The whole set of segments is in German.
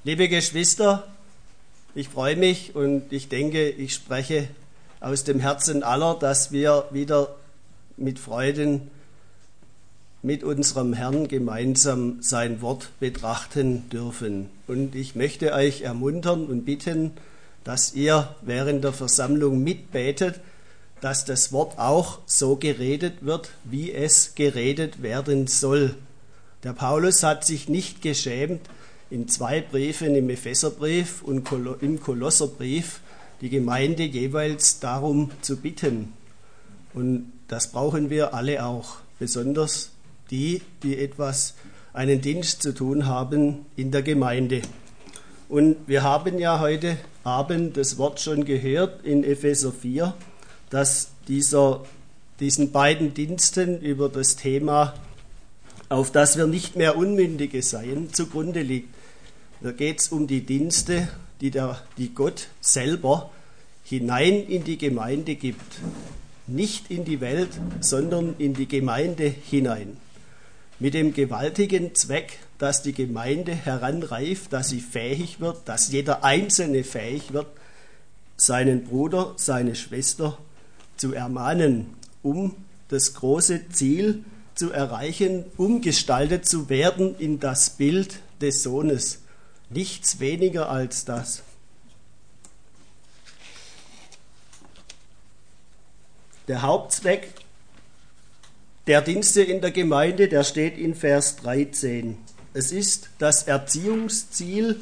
Liebe Geschwister, ich freue mich und ich denke, ich spreche aus dem Herzen aller, dass wir wieder mit Freuden mit unserem Herrn gemeinsam sein Wort betrachten dürfen. Und ich möchte euch ermuntern und bitten, dass ihr während der Versammlung mitbetet, dass das Wort auch so geredet wird, wie es geredet werden soll. Der Paulus hat sich nicht geschämt, in 2 Briefen, im Epheserbrief und im Kolosserbrief, die Gemeinde jeweils darum zu bitten. Und das brauchen wir alle auch, besonders die einen Dienst zu tun haben in der Gemeinde. Und wir haben ja heute Abend das Wort schon gehört in Epheser 4, dass diesen beiden Diensten über das Thema, auf das wir nicht mehr Unmündige seien, zugrunde liegt. Da geht es um die Dienste, die Gott selber hinein in die Gemeinde gibt. Nicht in die Welt, sondern in die Gemeinde hinein. Mit dem gewaltigen Zweck, dass die Gemeinde heranreift, dass sie fähig wird, dass jeder Einzelne fähig wird, seinen Bruder, seine Schwester zu ermahnen, um das große Ziel zu erreichen, umgestaltet zu werden in das Bild des Sohnes. Nichts weniger als das. Der Hauptzweck der Dienste in der Gemeinde, der steht in Vers 13. Es ist das Erziehungsziel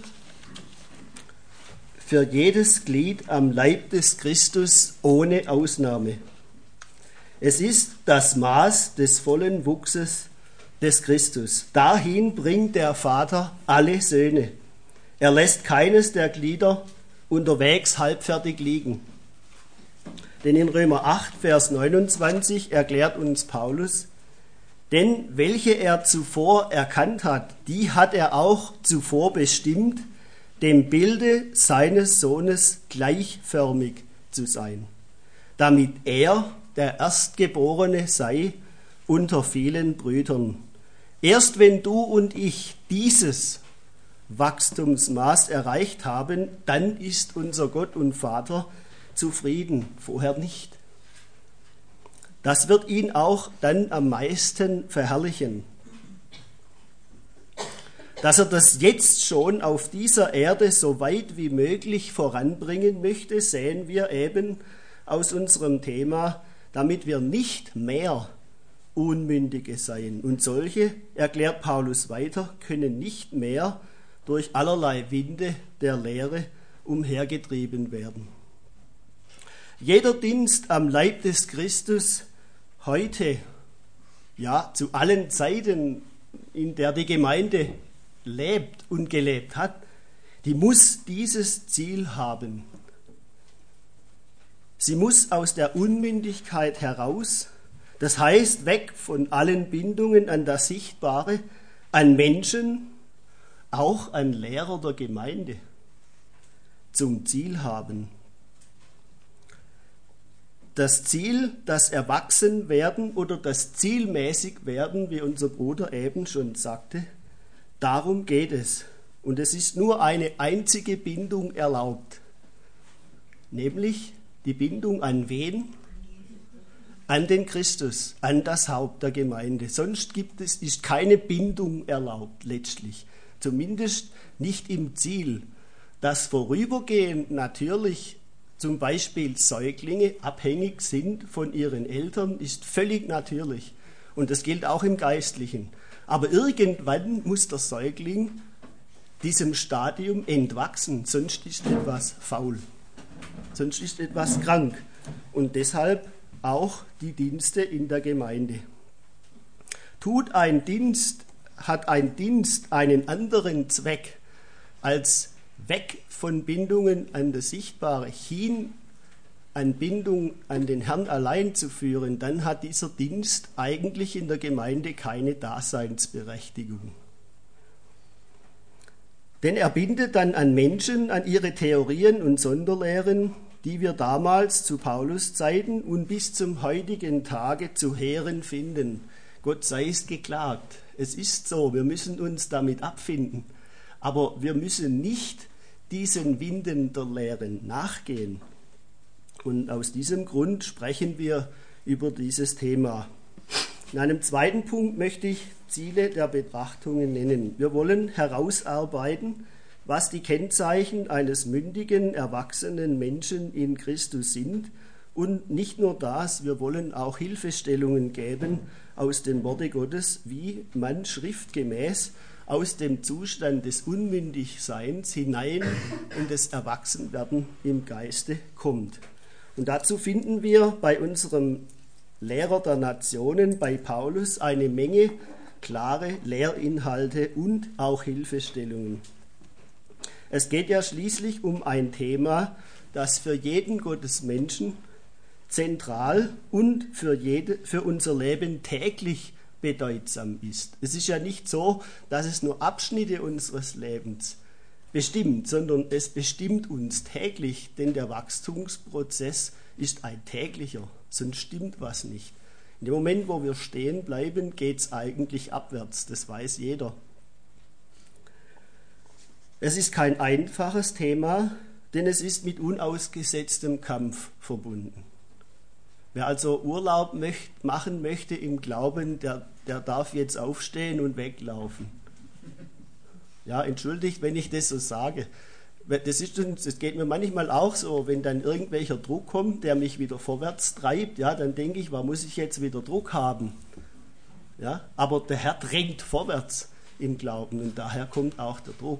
für jedes Glied am Leib des Christus ohne Ausnahme. Es ist das Maß des vollen Wuchses des Christus. Dahin bringt der Vater alle Söhne. Er lässt keines der Glieder unterwegs halbfertig liegen. Denn in Römer 8, Vers 29 erklärt uns Paulus, denn welche er zuvor erkannt hat, die hat er auch zuvor bestimmt, dem Bilde seines Sohnes gleichförmig zu sein, damit er der Erstgeborene sei unter vielen Brüdern. Erst wenn du und ich dieses Wachstumsmaß erreicht haben, dann ist unser Gott und Vater zufrieden, vorher nicht. Das wird ihn auch dann am meisten verherrlichen. Dass er das jetzt schon auf dieser Erde so weit wie möglich voranbringen möchte, sehen wir eben aus unserem Thema, damit wir nicht mehr Unmündige seien. Und solche, erklärt Paulus weiter, können nicht mehr durch allerlei Winde der Lehre umhergetrieben werden. Jeder Dienst am Leib des Christus heute, ja zu allen Zeiten, in der die Gemeinde lebt und gelebt hat, die muss dieses Ziel haben. Sie muss aus der Unmündigkeit heraus, das heißt weg von allen Bindungen an das Sichtbare, an Menschen, auch an Lehrer der Gemeinde, zum Ziel haben. Das Ziel, das Erwachsenwerden oder das zielmäßig werden, wie unser Bruder eben schon sagte, darum geht es. Und es ist nur eine einzige Bindung erlaubt, nämlich die Bindung an wen? An den Christus, an das Haupt der Gemeinde. Sonst ist keine Bindung erlaubt letztlich, zumindest nicht im Ziel. Das Vorübergehen natürlich, zum Beispiel Säuglinge abhängig sind von ihren Eltern, ist völlig natürlich. Und das gilt auch im Geistlichen. Aber irgendwann muss der Säugling diesem Stadium entwachsen, sonst ist etwas faul, sonst ist etwas krank. Und deshalb auch die Dienste in der Gemeinde. Hat ein Dienst einen anderen Zweck als weg von Bindungen an das Sichtbare hin an Bindung an den Herrn allein zu führen, dann hat dieser Dienst eigentlich in der Gemeinde keine Daseinsberechtigung. Denn er bindet dann an Menschen, an ihre Theorien und Sonderlehren, die wir damals zu Paulus Zeiten und bis zum heutigen Tage zu Heeren finden. Gott sei es geklagt. Es ist so, wir müssen uns damit abfinden. Aber wir müssen nicht diesen Winden der Lehren nachgehen. Und aus diesem Grund sprechen wir über dieses Thema. In einem zweiten Punkt möchte ich Ziele der Betrachtungen nennen. Wir wollen herausarbeiten, was die Kennzeichen eines mündigen, erwachsenen Menschen in Christus sind. Und nicht nur das, wir wollen auch Hilfestellungen geben aus dem Worte Gottes, wie man schriftgemäß aus dem Zustand des Unmündigseins hinein in das Erwachsenwerden im Geiste kommt. Und dazu finden wir bei unserem Lehrer der Nationen, bei Paulus, eine Menge klare Lehrinhalte und auch Hilfestellungen. Es geht ja schließlich um ein Thema, das für jeden Gottesmenschen zentral und für unser Leben täglich bedeutsam ist. Es ist ja nicht so, dass es nur Abschnitte unseres Lebens bestimmt, sondern es bestimmt uns täglich, denn der Wachstumsprozess ist ein täglicher, sonst stimmt was nicht. In dem Moment, wo wir stehen bleiben, geht es eigentlich abwärts, das weiß jeder. Es ist kein einfaches Thema, denn es ist mit unausgesetztem Kampf verbunden. Wer also Urlaub machen möchte im Glauben, der darf jetzt aufstehen und weglaufen. Ja, entschuldigt, wenn ich das so sage. Das geht mir manchmal auch so, wenn dann irgendwelcher Druck kommt, der mich wieder vorwärts treibt, ja, dann denke ich, warum muss ich jetzt wieder Druck haben? Ja, aber der Herr drängt vorwärts im Glauben und daher kommt auch der Druck.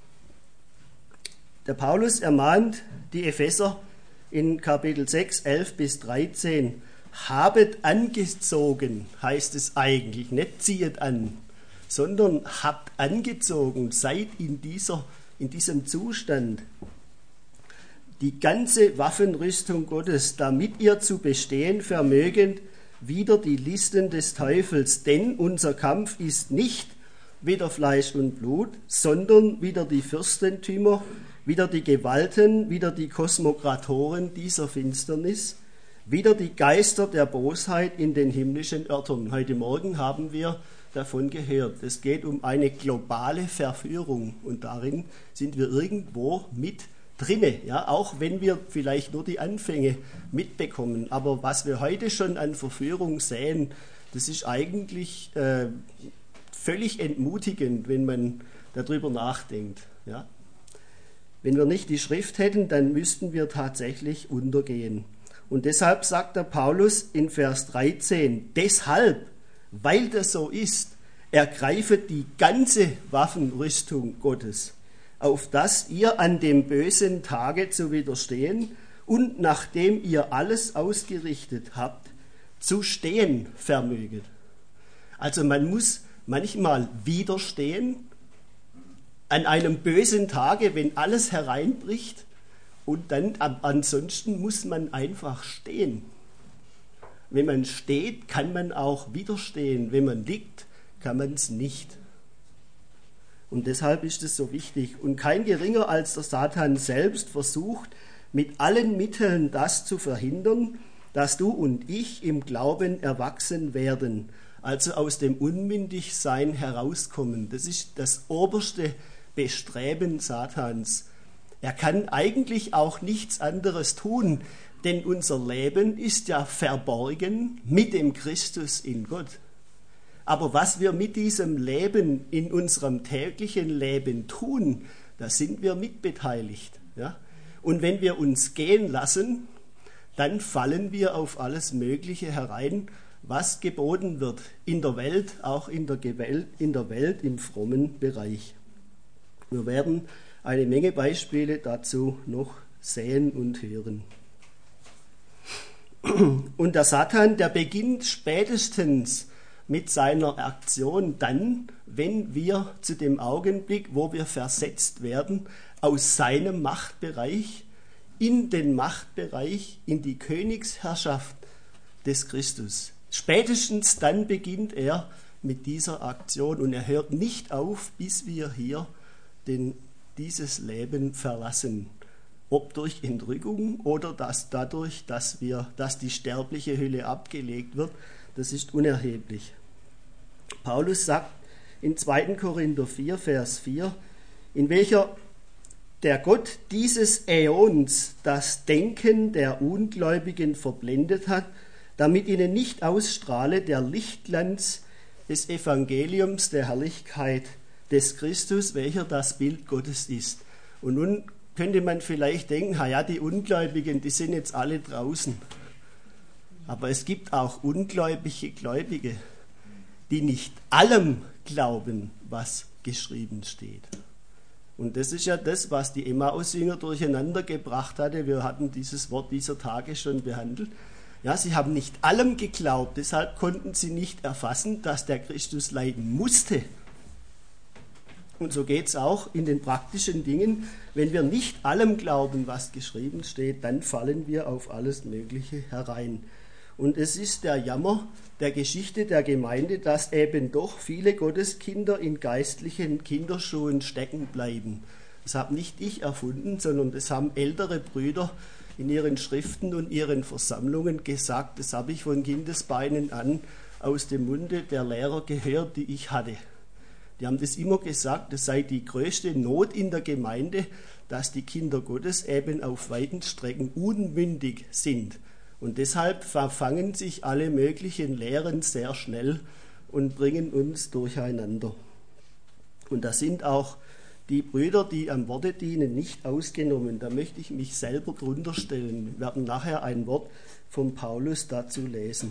Der Paulus ermahnt die Epheser in Kapitel 6, 11 bis 13, habet angezogen, heißt es eigentlich, nicht ziehet an, sondern habt angezogen, seid in diesem Zustand die ganze Waffenrüstung Gottes, damit ihr zu bestehen vermögend wider die Listen des Teufels, denn unser Kampf ist nicht wider Fleisch und Blut, sondern wider die Fürstentümer, wider die Gewalten, wider die Kosmokratoren dieser Finsternis, wider die Geister der Bosheit in den himmlischen Örtern. Heute Morgen haben wir davon gehört. Es geht um eine globale Verführung und darin sind wir irgendwo mit drinne, ja, auch wenn wir vielleicht nur die Anfänge mitbekommen. Aber was wir heute schon an Verführung sehen, das ist eigentlich völlig entmutigend, wenn man darüber nachdenkt. Ja. Wenn wir nicht die Schrift hätten, dann müssten wir tatsächlich untergehen. Und deshalb sagt der Paulus in Vers 13, deshalb, weil das so ist, ergreifet die ganze Waffenrüstung Gottes, auf dass ihr an dem bösen Tage zu widerstehen und nachdem ihr alles ausgerichtet habt, zu stehen vermöget. Also man muss manchmal widerstehen an einem bösen Tage, wenn alles hereinbricht, und dann ansonsten muss man einfach stehen. Wenn man steht, kann man auch widerstehen. Wenn man liegt, kann man es nicht. Und deshalb ist es so wichtig. Und kein geringer als der Satan selbst versucht, mit allen Mitteln das zu verhindern, dass du und ich im Glauben erwachsen werden, also aus dem Unmündigsein herauskommen. Das ist das oberste Bestreben Satans. Er kann eigentlich auch nichts anderes tun, denn unser Leben ist ja verborgen mit dem Christus in Gott. Aber was wir mit diesem Leben in unserem täglichen Leben tun, da sind wir mitbeteiligt. Ja? Und wenn wir uns gehen lassen, dann fallen wir auf alles Mögliche herein, was geboten wird in der Welt, auch in der Welt im frommen Bereich. Wir werden eine Menge Beispiele dazu noch sehen und hören. Und der Satan, der beginnt spätestens mit seiner Aktion dann, wenn wir zu dem Augenblick, wo wir versetzt werden, aus seinem Machtbereich in den Machtbereich, in die Königsherrschaft des Christus. Spätestens dann beginnt er mit dieser Aktion und er hört nicht auf, bis wir hier dieses Leben verlassen. Ob durch Entrückung oder dadurch, dass die sterbliche Hülle abgelegt wird, das ist unerheblich. Paulus sagt in 2. Korinther 4, Vers 4, in welcher der Gott dieses Äons das Denken der Ungläubigen verblendet hat, damit ihnen nicht ausstrahle der Lichtglanz des Evangeliums der Herrlichkeit des Christus, welcher das Bild Gottes ist. Und nun könnte man vielleicht denken, ja, die Ungläubigen, die sind jetzt alle draußen. Aber es gibt auch ungläubige Gläubige, die nicht allem glauben, was geschrieben steht. Und das ist ja das, was die Emmaus-Jünger durcheinander gebracht hatte. Wir hatten dieses Wort dieser Tage schon behandelt. Ja, sie haben nicht allem geglaubt, deshalb konnten sie nicht erfassen, dass der Christus leiden musste. Und so geht es auch in den praktischen Dingen. Wenn wir nicht allem glauben, was geschrieben steht, dann fallen wir auf alles Mögliche herein. Und es ist der Jammer der Geschichte der Gemeinde, dass eben doch viele Gotteskinder in geistlichen Kinderschuhen stecken bleiben. Das habe nicht ich erfunden, sondern das haben ältere Brüder in ihren Schriften und ihren Versammlungen gesagt. Das habe ich von Kindesbeinen an aus dem Munde der Lehrer gehört, die ich hatte. Die haben das immer gesagt, das sei die größte Not in der Gemeinde, dass die Kinder Gottes eben auf weiten Strecken unmündig sind. Und deshalb verfangen sich alle möglichen Lehren sehr schnell und bringen uns durcheinander. Und da sind auch die Brüder, die am Worte dienen, nicht ausgenommen. Da möchte ich mich selber drunter stellen. Wir werden nachher ein Wort von Paulus dazu lesen.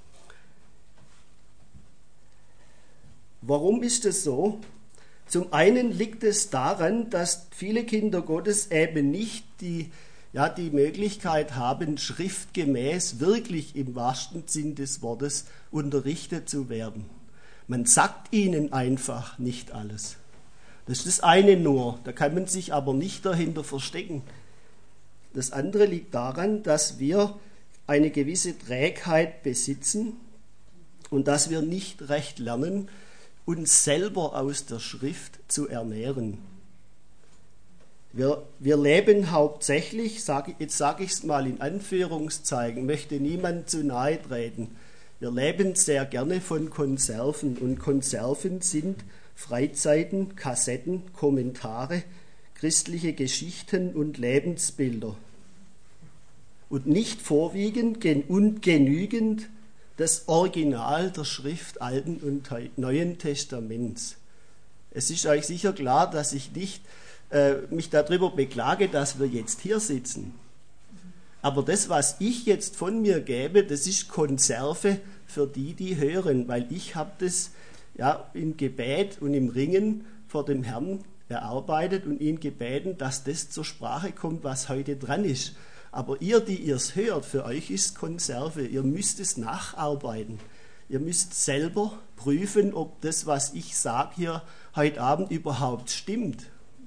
Warum ist es so? Zum einen liegt es daran, dass viele Kinder Gottes eben nicht die Möglichkeit haben, schriftgemäß wirklich im wahrsten Sinn des Wortes unterrichtet zu werden. Man sagt ihnen einfach nicht alles. Das ist das eine nur, da kann man sich aber nicht dahinter verstecken. Das andere liegt daran, dass wir eine gewisse Trägheit besitzen und dass wir nicht recht lernen, uns selber aus der Schrift zu ernähren. Wir leben hauptsächlich, jetzt sage ich es mal in Anführungszeichen, möchte niemand zu nahe treten. Wir leben sehr gerne von Konserven und Konserven sind Freizeiten, Kassetten, Kommentare, christliche Geschichten und Lebensbilder. Und nicht vorwiegend und genügend das Original der Schrift Alten und Neuen Testaments. Es ist euch sicher klar, dass ich nicht mich darüber beklage, dass wir jetzt hier sitzen. Aber das, was ich jetzt von mir gebe, das ist Konserve für die, die hören, weil ich habe das im Gebet und im Ringen vor dem Herrn erarbeitet und ihn gebeten, dass das zur Sprache kommt, was heute dran ist. Aber ihr, die es hört, für euch ist Konserve. Ihr müsst es nacharbeiten. Ihr müsst selber prüfen, ob das, was ich sage hier heute Abend überhaupt stimmt.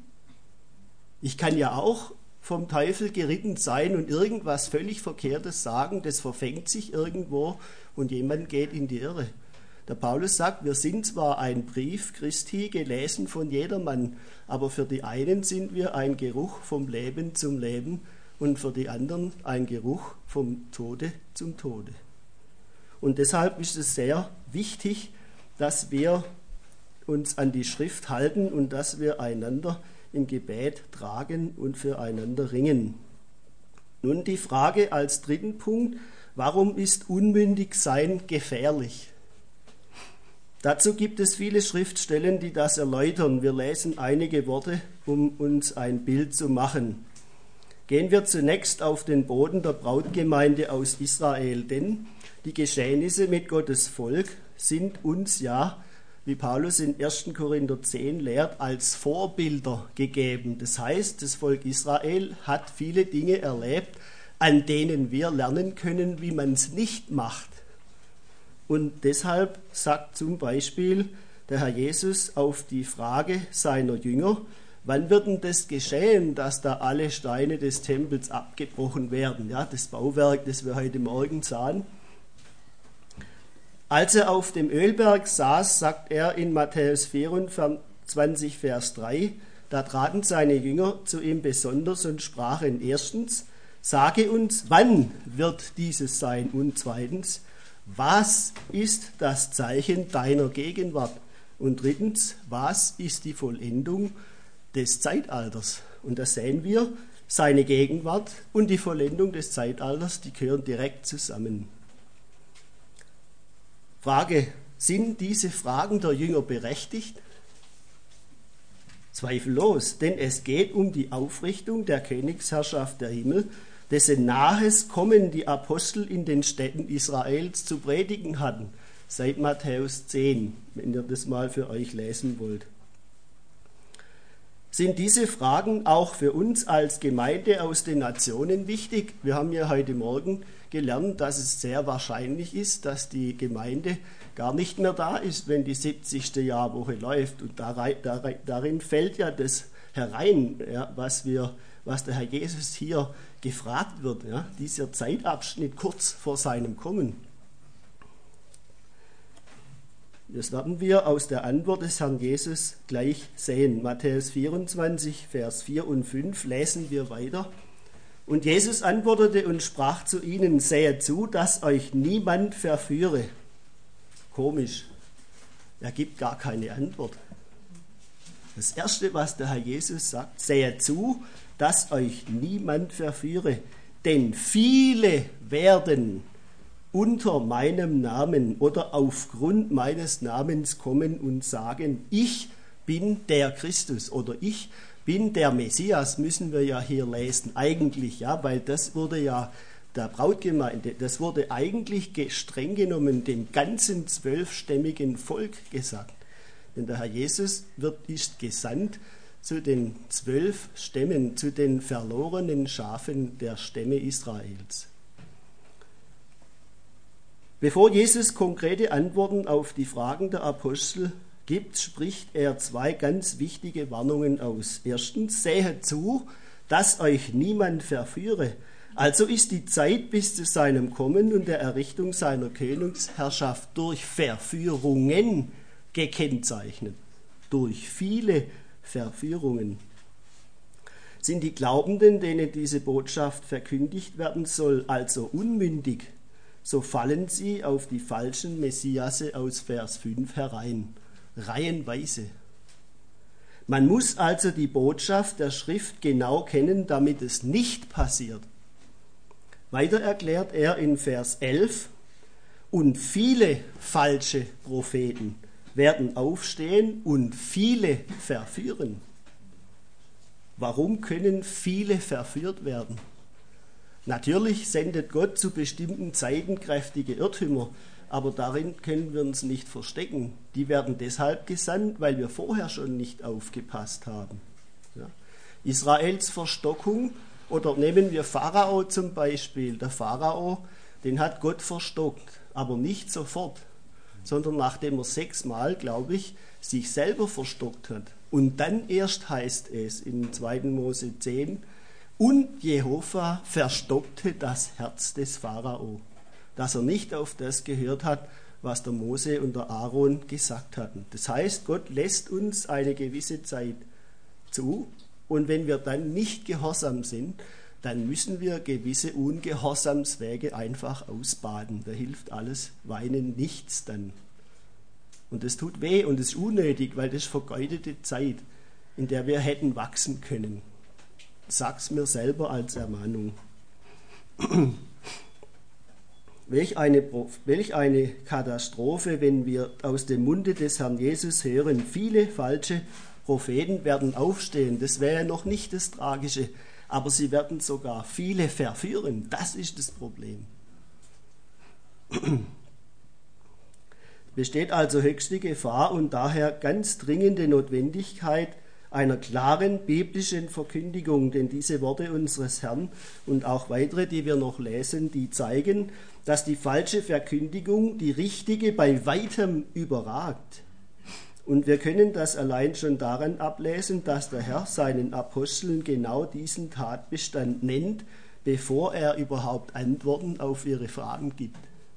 Ich kann ja auch vom Teufel geritten sein und irgendwas völlig Verkehrtes sagen, das verfängt sich irgendwo und jemand geht in die Irre. Der Paulus sagt, wir sind zwar ein Brief Christi, gelesen von jedermann, aber für die einen sind wir ein Geruch vom Leben zum Leben und für die anderen ein Geruch vom Tode zum Tode. Und deshalb ist es sehr wichtig, dass wir uns an die Schrift halten und dass wir einander im Gebet tragen und füreinander ringen. Nun die Frage als dritten Punkt, warum ist Unmündigsein gefährlich? Dazu gibt es viele Schriftstellen, die das erläutern. Wir lesen einige Worte, um uns ein Bild zu machen. Gehen wir zunächst auf den Boden der Brautgemeinde aus Israel, denn die Geschehnisse mit Gottes Volk sind uns wie Paulus in 1. Korinther 10 lehrt, als Vorbilder gegeben. Das heißt, das Volk Israel hat viele Dinge erlebt, an denen wir lernen können, wie man es nicht macht. Und deshalb sagt zum Beispiel der Herr Jesus auf die Frage seiner Jünger, wann wird denn das geschehen, dass da alle Steine des Tempels abgebrochen werden? Ja, das Bauwerk, das wir heute Morgen sahen. Als er auf dem Ölberg saß, sagt er in Matthäus 24, Vers 3, da traten seine Jünger zu ihm besonders und sprachen erstens, sage uns, wann wird dieses sein? Und zweitens, was ist das Zeichen deiner Gegenwart? Und drittens, was ist die Vollendung des Zeitalters. Und da sehen wir, seine Gegenwart und die Vollendung des Zeitalters, die gehören direkt zusammen. Frage, sind diese Fragen der Jünger berechtigt? Zweifellos, denn es geht um die Aufrichtung der Königsherrschaft der Himmel, dessen nahes Kommen die Apostel in den Städten Israels zu predigen hatten, seit Matthäus 10, wenn ihr das mal für euch lesen wollt. Sind diese Fragen auch für uns als Gemeinde aus den Nationen wichtig? Wir haben ja heute Morgen gelernt, dass es sehr wahrscheinlich ist, dass die Gemeinde gar nicht mehr da ist, wenn die 70. Jahrwoche läuft. Und darin fällt ja das herein, ja, was der Herr Jesus hier gefragt wird, ja, dieser Zeitabschnitt kurz vor seinem Kommen. Das werden wir aus der Antwort des Herrn Jesus gleich sehen. Matthäus 24, Vers 4 und 5 lesen wir weiter. Und Jesus antwortete und sprach zu ihnen, sehet zu, dass euch niemand verführe. Komisch, er gibt gar keine Antwort. Das Erste, was der Herr Jesus sagt, sehet zu, dass euch niemand verführe, denn viele werden unter meinem Namen oder aufgrund meines Namens kommen und sagen, ich bin der Christus oder ich bin der Messias, müssen wir ja hier lesen, eigentlich, ja, weil das wurde ja der Brautgemeinde, das wurde eigentlich streng genommen dem ganzen 12-stämmigen Volk gesagt. Denn der Herr Jesus ist gesandt zu den 12 Stämmen, zu den verlorenen Schafen der Stämme Israels. Bevor Jesus konkrete Antworten auf die Fragen der Apostel gibt, spricht er 2 ganz wichtige Warnungen aus. Erstens, sehet zu, dass euch niemand verführe. Also ist die Zeit bis zu seinem Kommen und der Errichtung seiner Königsherrschaft durch Verführungen gekennzeichnet. Durch viele Verführungen. Sind die Glaubenden, denen diese Botschaft verkündigt werden soll, also unmündig, so fallen sie auf die falschen Messiasse aus Vers 5 herein, reihenweise. Man muss also die Botschaft der Schrift genau kennen, damit es nicht passiert. Weiter erklärt er in Vers 11, und viele falsche Propheten werden aufstehen und viele verführen. Warum können viele verführt werden? Natürlich sendet Gott zu bestimmten Zeiten kräftige Irrtümer, aber darin können wir uns nicht verstecken. Die werden deshalb gesandt, weil wir vorher schon nicht aufgepasst haben. Ja. Israels Verstockung, oder nehmen wir Pharao zum Beispiel. Der Pharao, den hat Gott verstockt, aber nicht sofort, sondern nachdem er 6-mal, glaube ich, sich selber verstockt hat. Und dann erst heißt es in 2. Mose 10, und Jehova verstockte das Herz des Pharao, dass er nicht auf das gehört hat, was der Mose und der Aaron gesagt hatten. Das heißt, Gott lässt uns eine gewisse Zeit zu, und wenn wir dann nicht gehorsam sind, dann müssen wir gewisse Ungehorsamswege einfach ausbaden. Da hilft alles Weinen nichts dann. Und das tut weh und es ist unnötig, weil das ist vergeudete Zeit, in der wir hätten wachsen können. Sag's mir selber als Ermahnung. Welch eine Katastrophe, wenn wir aus dem Munde des Herrn Jesus hören, viele falsche Propheten werden aufstehen. Das wäre noch nicht das Tragische, aber sie werden sogar viele verführen. Das ist das Problem. Besteht also höchste Gefahr und daher ganz dringende Notwendigkeit einer klaren biblischen Verkündigung, denn diese Worte unseres Herrn und auch weitere, die wir noch lesen, die zeigen, dass die falsche Verkündigung die richtige bei weitem überragt. Und wir können das allein schon daran ablesen, dass der Herr seinen Aposteln genau diesen Tatbestand nennt, bevor er überhaupt Antworten auf ihre Fragen gibt.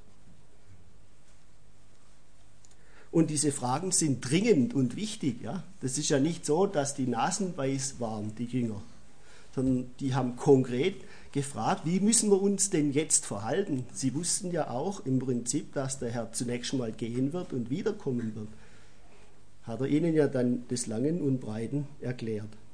Und diese Fragen sind dringend und wichtig. Ja? Das ist ja nicht so, dass die nasenweiß waren, die Jünger, sondern die haben konkret gefragt, wie müssen wir uns denn jetzt verhalten? Sie wussten ja auch im Prinzip, dass der Herr zunächst mal gehen wird und wiederkommen wird. Hat er ihnen ja dann des Langen und Breiten erklärt.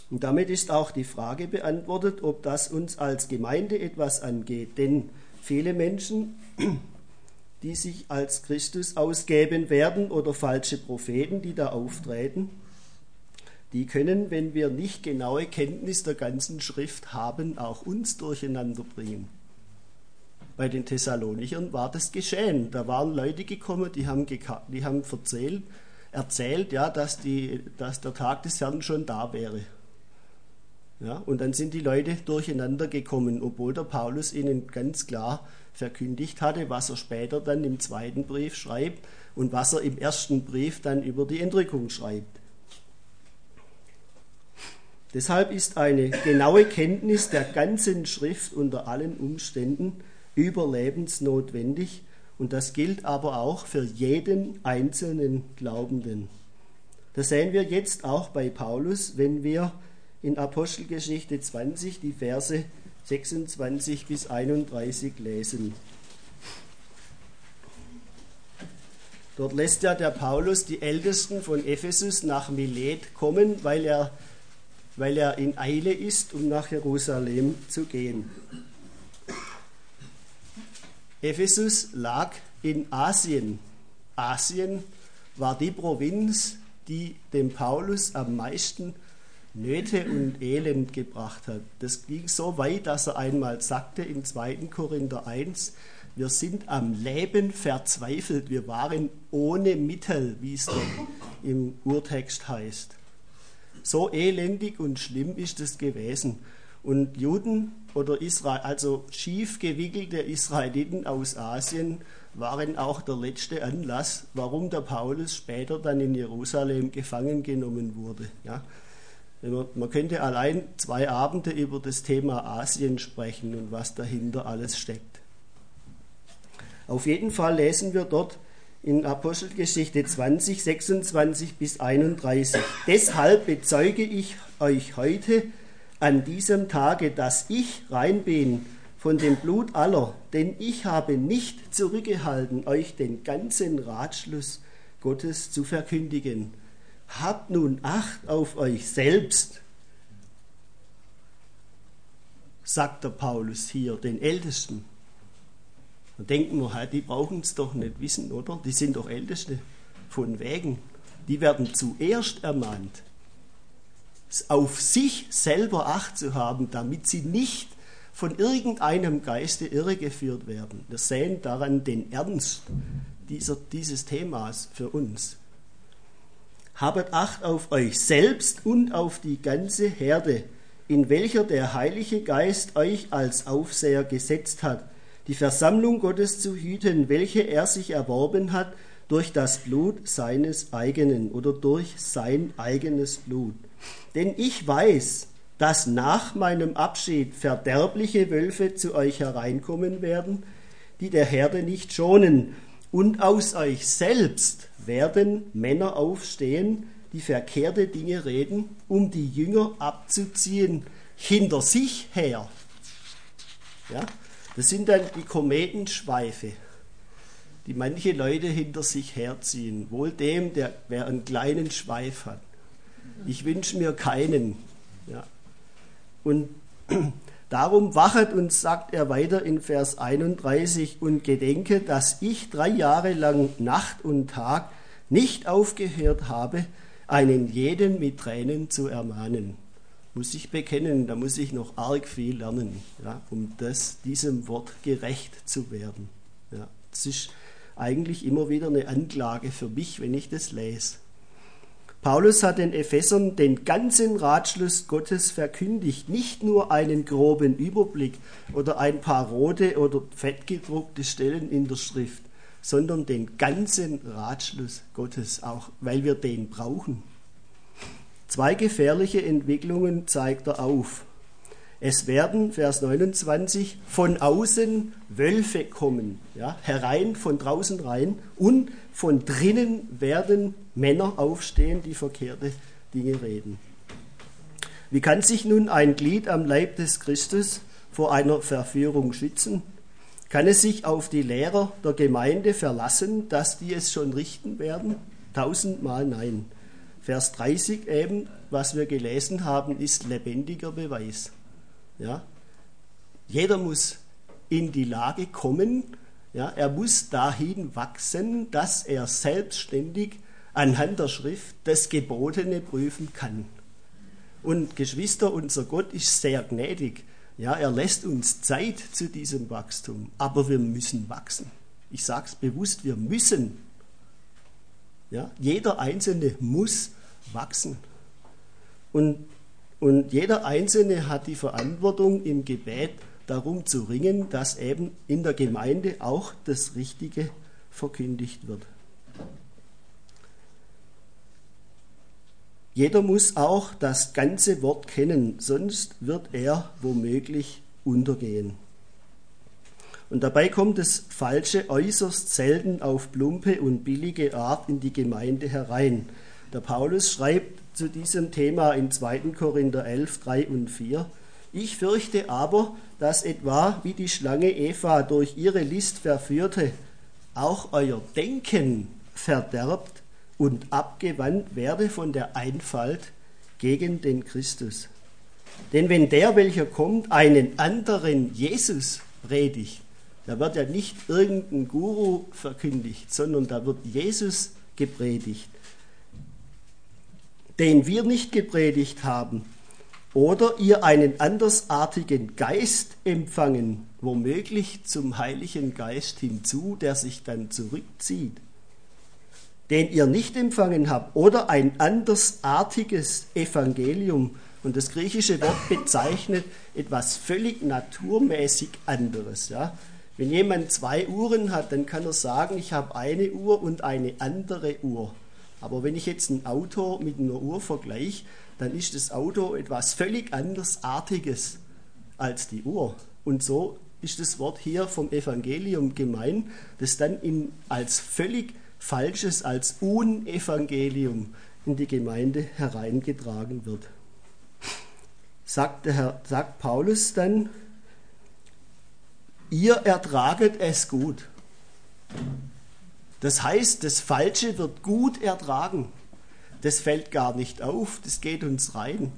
Und damit ist auch die Frage beantwortet, ob das uns als Gemeinde etwas angeht. Denn viele Menschen, die sich als Christus ausgeben werden oder falsche Propheten, die da auftreten, die können, wenn wir nicht genaue Kenntnis der ganzen Schrift haben, auch uns durcheinander bringen. Bei den Thessalonichern war das geschehen. Da waren Leute gekommen, die haben erzählt, ja, dass der Tag des Herrn schon da wäre. Ja, und dann sind die Leute durcheinander gekommen, obwohl der Paulus ihnen ganz klar verkündigt hatte, was er später dann im zweiten Brief schreibt und was er im ersten Brief dann über die Entrückung schreibt. Deshalb ist eine genaue Kenntnis der ganzen Schrift unter allen Umständen überlebensnotwendig, und das gilt aber auch für jeden einzelnen Glaubenden. Das sehen wir jetzt auch bei Paulus, wenn wir in Apostelgeschichte 20 die Verse 26 bis 31 lesen. Dort lässt ja der Paulus die Ältesten von Ephesus nach Milet kommen, weil er in Eile ist, um nach Jerusalem zu gehen. Ephesus lag in Asien. Asien war die Provinz, die dem Paulus am meisten Nöte und Elend gebracht hat. Das ging so weit, dass er einmal sagte in 2. Korinther 1, wir sind am Leben verzweifelt, wir waren ohne Mittel, wie es dort im Urtext heißt. So elendig und schlimm ist es gewesen. Und Juden oder schief gewickelte Israeliten aus Asien waren auch der letzte Anlass, warum der Paulus später dann in Jerusalem gefangen genommen wurde. Ja. Man könnte allein 2 Abende über das Thema Asien sprechen und was dahinter alles steckt. Auf jeden Fall lesen wir dort in Apostelgeschichte 20, 26 bis 31. Deshalb bezeuge ich euch heute an diesem Tage, dass ich rein bin von dem Blut aller, denn ich habe nicht zurückgehalten, euch den ganzen Ratschluss Gottes zu verkündigen. Habt nun Acht auf euch selbst, sagt der Paulus hier den Ältesten. Da denken wir, die brauchen es doch nicht wissen, oder? Die sind doch Älteste von wegen. Die werden zuerst ermahnt, auf sich selber Acht zu haben, damit sie nicht von irgendeinem Geiste irregeführt werden. Wir sehen daran den Ernst dieses Themas für uns. Habet Acht auf euch selbst und auf die ganze Herde, in welcher der Heilige Geist euch als Aufseher gesetzt hat, die Versammlung Gottes zu hüten, welche er sich erworben hat durch das Blut seines eigenen oder durch sein eigenes Blut. Denn ich weiß, dass nach meinem Abschied verderbliche Wölfe zu euch hereinkommen werden, die der Herde nicht schonen. Und aus euch selbst werden Männer aufstehen, die verkehrte Dinge reden, um die Jünger abzuziehen, hinter sich her. Ja, das sind dann die Kometenschweife, die manche Leute hinter sich herziehen. Wohl dem, wer einen kleinen Schweif hat. Ich wünsche mir keinen. Ja. Und darum wachet und sagt er weiter in Vers 31 und gedenke, dass ich 3 Jahre lang Nacht und Tag nicht aufgehört habe, einen jeden mit Tränen zu ermahnen. Muss ich bekennen, da muss ich noch arg viel lernen, ja, um diesem Wort gerecht zu werden. Ja, das ist eigentlich immer wieder eine Anklage für mich, wenn ich das lese. Paulus hat den Ephesern den ganzen Ratschluss Gottes verkündigt, nicht nur einen groben Überblick oder ein paar rote oder fettgedruckte Stellen in der Schrift, sondern den ganzen Ratschluss Gottes, auch weil wir den brauchen. 2 gefährliche Entwicklungen zeigt er auf. Es werden, Vers 29, von außen Wölfe kommen, ja, herein, von draußen rein, und von drinnen werden Männer aufstehen, die verkehrte Dinge reden. Wie kann sich nun ein Glied am Leib des Christus vor einer Verführung schützen? Kann es sich auf die Lehrer der Gemeinde verlassen, dass die es schon richten werden? 1000-mal nein. Vers 30 eben, was wir gelesen haben, ist lebendiger Beweis. Ja? Jeder muss in die Lage kommen, ja, er muss dahin wachsen, dass er selbstständig anhand der Schrift das Gebotene prüfen kann. Und Geschwister, unser Gott ist sehr gnädig. Ja, er lässt uns Zeit zu diesem Wachstum, aber wir müssen wachsen. Ich sage es bewusst, wir müssen. Ja, jeder Einzelne muss wachsen. Und jeder Einzelne hat die Verantwortung im Gebet, darum zu ringen, dass eben in der Gemeinde auch das Richtige verkündigt wird. Jeder muss auch das ganze Wort kennen, sonst wird er womöglich untergehen. Und dabei kommt das Falsche äußerst selten auf plumpe und billige Art in die Gemeinde herein. Der Paulus schreibt zu diesem Thema in 2. Korinther 11, 3 und 4: Ich fürchte aber, dass etwa wie die Schlange Eva durch ihre List verführte, auch euer Denken verderbt und abgewandt werde von der Einfalt gegen den Christus. Denn wenn der, welcher kommt, einen anderen Jesus predigt, da wird ja nicht irgendein Guru verkündigt, sondern da wird Jesus gepredigt, den wir nicht gepredigt haben, oder ihr einen andersartigen Geist empfangen, womöglich zum Heiligen Geist hinzu, der sich dann zurückzieht, den ihr nicht empfangen habt, oder ein andersartiges Evangelium. Und das griechische Wort bezeichnet etwas völlig naturmäßig anderes. Ja? Wenn jemand 2 Uhren hat, dann kann er sagen, ich habe eine Uhr und eine andere Uhr. Aber wenn ich jetzt ein Auto mit einer Uhr vergleiche, dann ist das Auto etwas völlig andersartiges als die Uhr. Und so ist das Wort hier vom Evangelium gemeint, das dann als völlig Falsches, als Unevangelium in die Gemeinde hereingetragen wird. Sagt Paulus dann, ihr ertraget es gut. Das heißt, das Falsche wird gut ertragen. Das fällt gar nicht auf, das geht uns rein.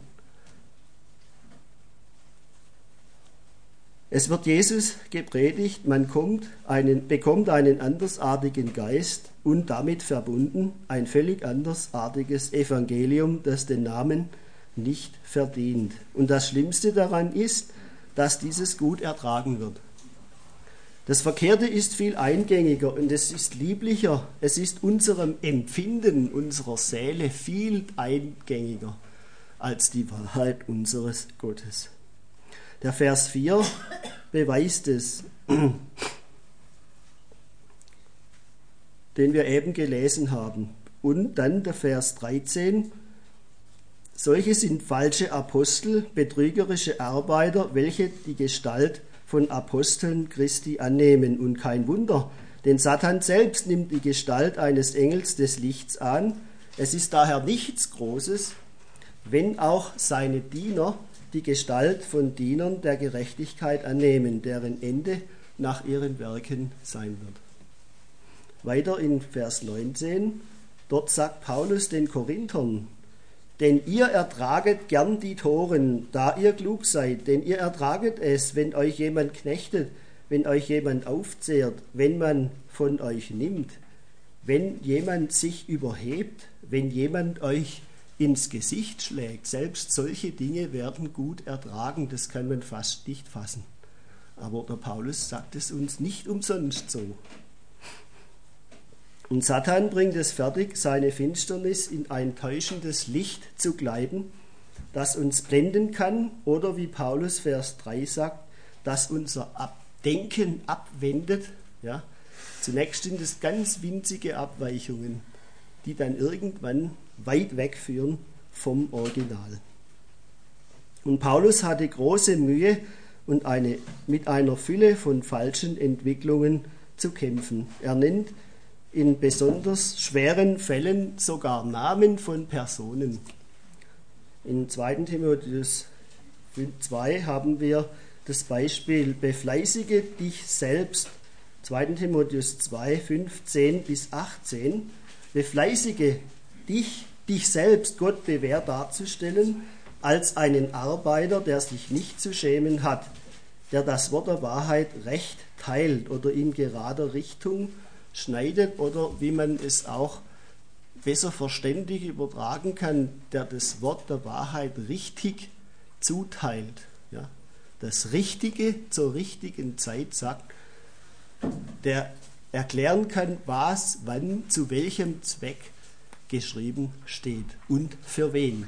Es wird Jesus gepredigt, man bekommt einen andersartigen Geist und damit verbunden ein völlig andersartiges Evangelium, das den Namen nicht verdient. Und das Schlimmste daran ist, dass dieses gut ertragen wird. Das Verkehrte ist viel eingängiger und es ist lieblicher, es ist unserem Empfinden, unserer Seele viel eingängiger als die Wahrheit unseres Gottes. Der Vers 4 beweist es, den wir eben gelesen haben. Und dann der Vers 13: Solche sind falsche Apostel, betrügerische Arbeiter, welche die Gestalt von Aposteln Christi annehmen. Und kein Wunder, denn Satan selbst nimmt die Gestalt eines Engels des Lichts an. Es ist daher nichts Großes, wenn auch seine Diener die Gestalt von Dienern der Gerechtigkeit annehmen, deren Ende nach ihren Werken sein wird. Weiter in Vers 19, dort sagt Paulus den Korinthern: Denn ihr ertraget gern die Toren, da ihr klug seid, denn ihr ertraget es, wenn euch jemand knechtet, wenn euch jemand aufzehrt, wenn man von euch nimmt, wenn jemand sich überhebt, wenn jemand euch ins Gesicht schlägt. Selbst solche Dinge werden gut ertragen, das kann man fast nicht fassen. Aber der Paulus sagt es uns nicht umsonst so. Und Satan bringt es fertig, seine Finsternis in ein täuschendes Licht zu kleiden, das uns blenden kann, oder wie Paulus Vers 3 sagt, das unser Denken abwendet. Ja? Zunächst sind es ganz winzige Abweichungen, die dann irgendwann weit wegführen vom Original. Und Paulus hatte große Mühe und mit einer Fülle von falschen Entwicklungen zu kämpfen. Er nennt in besonders schweren Fällen sogar Namen von Personen. In 2. Timotheus 2 haben wir das Beispiel: Befleißige dich selbst. 2. Timotheus 2, 15 bis 18. Befleißige dich dich selbst Gott bewährt darzustellen, als einen Arbeiter, der sich nicht zu schämen hat, der das Wort der Wahrheit recht teilt oder in gerader Richtung schneidet oder wie man es auch besser verständlich übertragen kann, der das Wort der Wahrheit richtig zuteilt. Ja, das Richtige zur richtigen Zeit sagt, der erklären kann, was, wann, zu welchem Zweck geschrieben steht und für wen.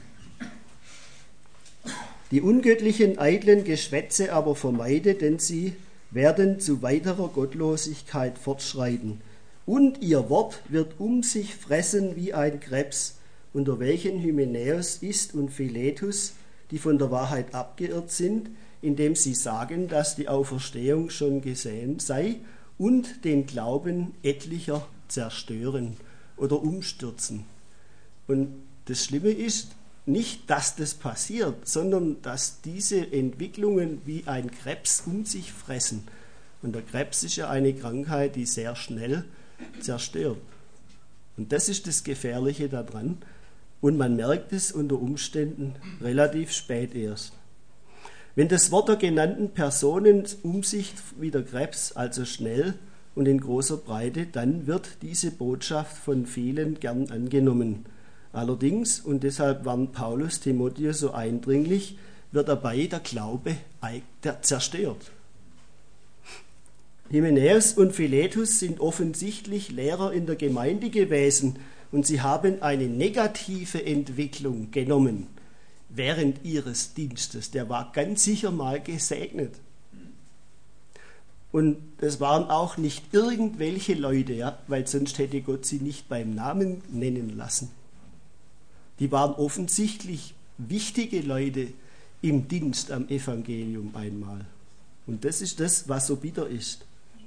Die ungöttlichen, eitlen Geschwätze aber vermeide, denn sie werden zu weiterer Gottlosigkeit fortschreiten. Und ihr Wort wird sich fressen wie ein Krebs, unter welchen Hymenäus ist und Philetus, die von der Wahrheit abgeirrt sind, indem sie sagen, dass die Auferstehung schon gesehen sei und den Glauben etlicher zerstören oder umstürzen. Und das Schlimme ist nicht, dass das passiert, sondern dass diese Entwicklungen wie ein Krebs sich fressen. Und der Krebs ist ja eine Krankheit, die sehr schnell zerstört. Und das ist das Gefährliche daran. Und man merkt es unter Umständen relativ spät erst. Wenn das Wort der genannten Personen sich wie der Krebs, also schnell und in großer Breite, dann wird diese Botschaft von vielen gern angenommen. Allerdings, und deshalb warnt Paulus Timotheus so eindringlich, wird dabei der Glaube zerstört. Hymenäus und Philetus sind offensichtlich Lehrer in der Gemeinde gewesen und sie haben eine negative Entwicklung genommen während ihres Dienstes. Der war ganz sicher mal gesegnet. Und es waren auch nicht irgendwelche Leute, ja, weil sonst hätte Gott sie nicht beim Namen nennen lassen. Die waren offensichtlich wichtige Leute im Dienst am Evangelium einmal. Und das ist das, was so bitter ist.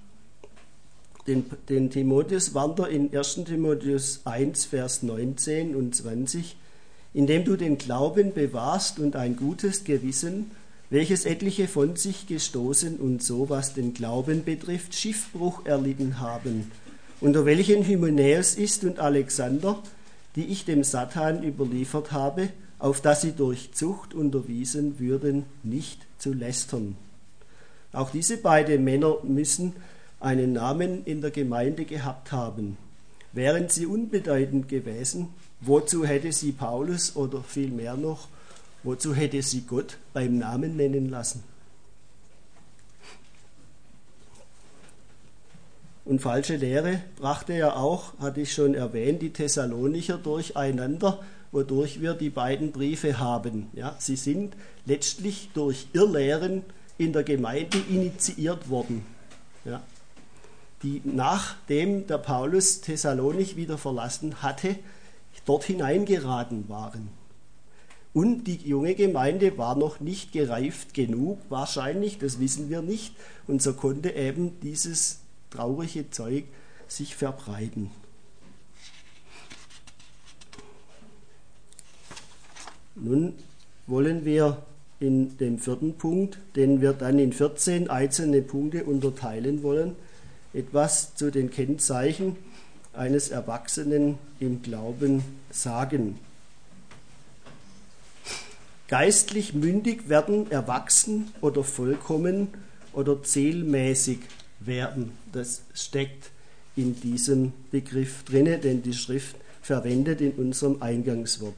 Den Timotheus warnt er in 1. Timotheus 1, Vers 19 und 20, indem du den Glauben bewahrst und ein gutes Gewissen, welches etliche von sich gestoßen und so, was den Glauben betrifft, Schiffbruch erlitten haben, unter welchen Hymenäus ist und Alexander, die ich dem Satan überliefert habe, auf dass sie durch Zucht unterwiesen würden, nicht zu lästern. Auch diese beiden Männer müssen einen Namen in der Gemeinde gehabt haben. Wären sie unbedeutend gewesen, wozu hätte sie Paulus oder vielmehr noch, wozu hätte sie Gott beim Namen nennen lassen? Und falsche Lehre brachte ja auch, hatte ich schon erwähnt, die Thessalonicher durcheinander, wodurch wir die beiden Briefe haben. Ja, sie sind letztlich durch Irrlehren in der Gemeinde initiiert worden. Ja, die nachdem der Paulus Thessalonich wieder verlassen hatte, dort hineingeraten waren. Und die junge Gemeinde war noch nicht gereift genug, wahrscheinlich, das wissen wir nicht. Und so konnte eben dieses traurige Zeug sich verbreiten. Nun wollen wir in dem vierten Punkt, den wir dann in 14 einzelne Punkte unterteilen wollen, etwas zu den Kennzeichen eines Erwachsenen im Glauben sagen. Geistlich mündig werden, erwachsen oder vollkommen oder zielmäßig werden. Das steckt in diesem Begriff drinne, den die Schrift verwendet in unserem Eingangswort.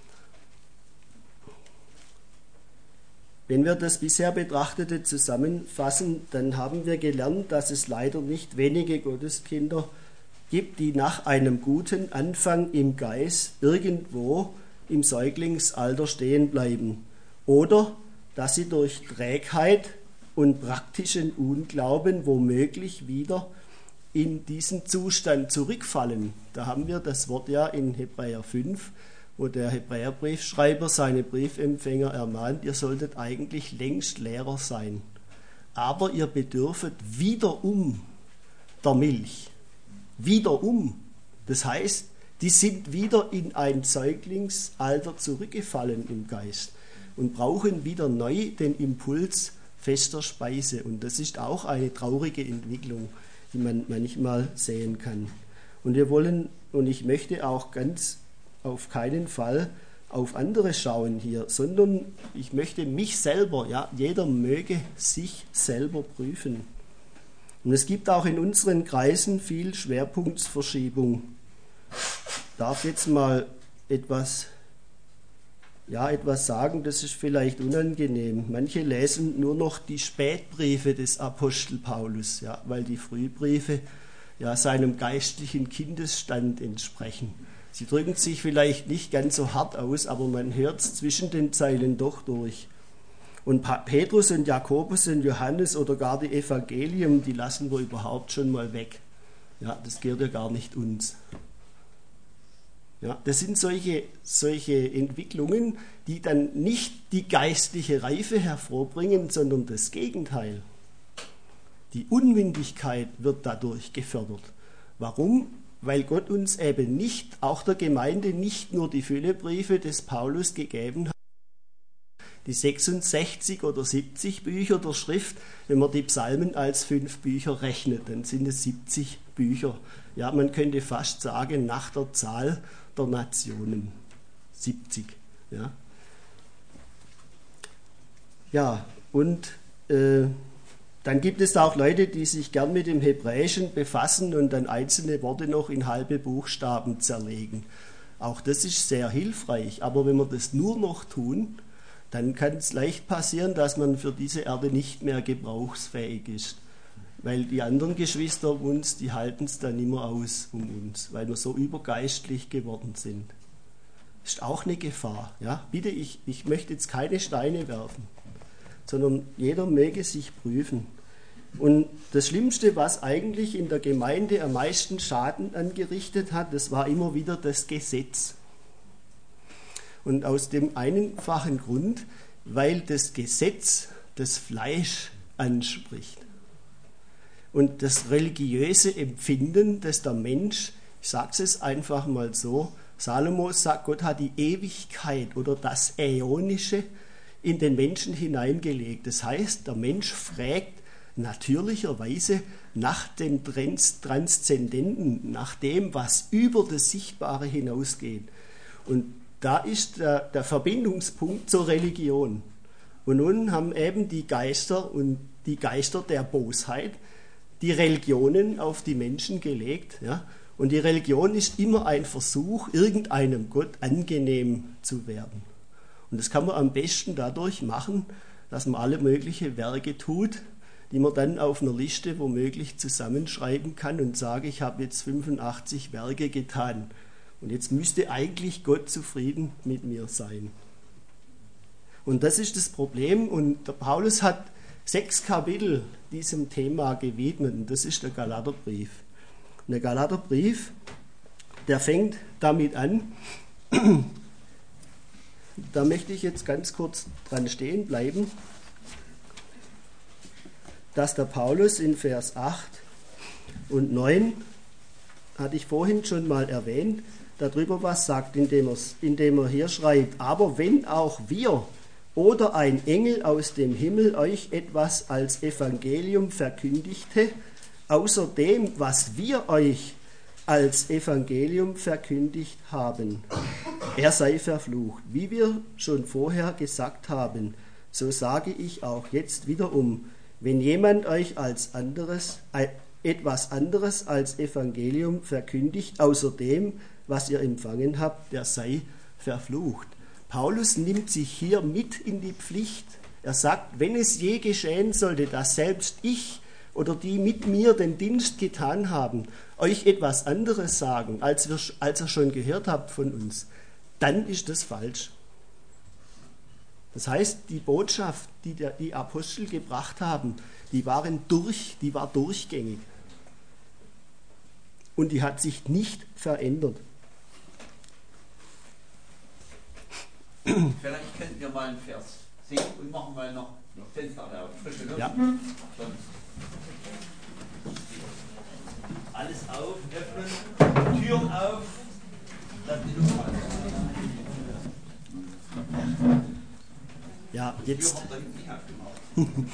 Wenn wir das bisher Betrachtete zusammenfassen, dann haben wir gelernt, dass es leider nicht wenige Gotteskinder gibt, die nach einem guten Anfang im Geist irgendwo im Säuglingsalter stehen bleiben oder dass sie durch Trägheit und praktischen Unglauben womöglich wieder in diesen Zustand zurückfallen. Da haben wir das Wort ja in Hebräer 5, wo der Hebräerbriefschreiber seine Briefempfänger ermahnt, ihr solltet eigentlich längst Lehrer sein, aber ihr bedürfet wiederum der Milch. Wiederum. Das heißt, die sind wieder in ein Säuglingsalter zurückgefallen im Geist und brauchen wieder neu den Impuls fester Speise. Und das ist auch eine traurige Entwicklung, die man manchmal sehen kann. Und wir wollen, und ich möchte auch ganz auf keinen Fall auf andere schauen hier, sondern ich möchte mich selber, ja, jeder möge sich selber prüfen. Und es gibt auch in unseren Kreisen viel Schwerpunktsverschiebung. Ich darf jetzt mal etwas sagen, das ist vielleicht unangenehm. Manche lesen nur noch die Spätbriefe des Apostel Paulus, ja, weil die Frühbriefe ja seinem geistlichen Kindesstand entsprechen. Sie drücken sich vielleicht nicht ganz so hart aus, aber man hört es zwischen den Zeilen doch durch. Und Petrus und Jakobus und Johannes oder gar die Evangelien, die lassen wir überhaupt schon mal weg. Ja, das gehört ja gar nicht uns. Ja, das sind solche Entwicklungen, die dann nicht die geistliche Reife hervorbringen, sondern das Gegenteil. Die Unmündigkeit wird dadurch gefördert. Warum? Weil Gott uns eben nicht, auch der Gemeinde, nicht nur die Füllebriefe des Paulus gegeben hat, die 66 oder 70 Bücher der Schrift, wenn man die Psalmen als 5 Bücher rechnet, dann sind es 70 Bücher. Ja, man könnte fast sagen, nach der Zahl der Nationen. 70. Ja, ja und dann gibt es auch Leute, die sich gern mit dem Hebräischen befassen und dann einzelne Worte noch in halbe Buchstaben zerlegen. Auch das ist sehr hilfreich, aber wenn wir das nur noch tun, dann kann es leicht passieren, dass man für diese Erde nicht mehr gebrauchsfähig ist. Weil die anderen Geschwister uns, die halten es dann immer aus um uns, weil wir so übergeistlich geworden sind. Das ist auch eine Gefahr. Ja? Bitte, ich möchte jetzt keine Steine werfen, sondern jeder möge sich prüfen. Und das Schlimmste, was eigentlich in der Gemeinde am meisten Schaden angerichtet hat, das war immer wieder das Gesetz. Und aus dem einfachen Grund, weil das Gesetz das Fleisch anspricht. Und das religiöse Empfinden, das der Mensch, ich sage es einfach mal so, Salomo sagt, Gott hat die Ewigkeit oder das Äonische in den Menschen hineingelegt. Das heißt, der Mensch fragt natürlicherweise nach dem Transzendenten, nach dem, was über das Sichtbare hinausgeht. Und da ist der Verbindungspunkt zur Religion. Und nun haben eben die Geister und die Geister der Bosheit die Religionen auf die Menschen gelegt. Ja? Und die Religion ist immer ein Versuch, irgendeinem Gott angenehm zu werden. Und das kann man am besten dadurch machen, dass man alle möglichen Werke tut, die man dann auf einer Liste womöglich zusammenschreiben kann und sage, ich habe jetzt 85 Werke getan. Und jetzt müsste eigentlich Gott zufrieden mit mir sein. Und das ist das Problem. Und der Paulus hat 6 Kapitel diesem Thema gewidmet. Und das ist der Galaterbrief. Und der Galaterbrief, der fängt damit an. Da möchte ich jetzt ganz kurz dran stehen bleiben, dass der Paulus in Vers 8 und 9, hatte ich vorhin schon mal erwähnt, darüber was sagt, indem er hier schreibt, aber wenn auch wir oder ein Engel aus dem Himmel euch etwas als Evangelium verkündigte, außer dem, was wir euch als Evangelium verkündigt haben, er sei verflucht. Wie wir schon vorher gesagt haben, so sage ich auch jetzt wiederum, wenn jemand euch etwas anderes als Evangelium verkündigt, außer dem, was ihr empfangen habt, der sei verflucht. Paulus nimmt sich hier mit in die Pflicht. Er sagt, wenn es je geschehen sollte, dass selbst ich oder die mit mir den Dienst getan haben, euch etwas anderes sagen, als ihr schon gehört habt von uns, dann ist das falsch. Das heißt, die Botschaft, die die Apostel gebracht haben, die war durchgängig. Und die hat sich nicht verändert. Vielleicht könnten wir mal einen Vers sehen und machen mal noch Fenster auf. Frische Luft. Ja. Alles auf, öffnen, Türen auf, lass die Luft rein. Ja, jetzt. Die Tür wird nicht aufgemacht.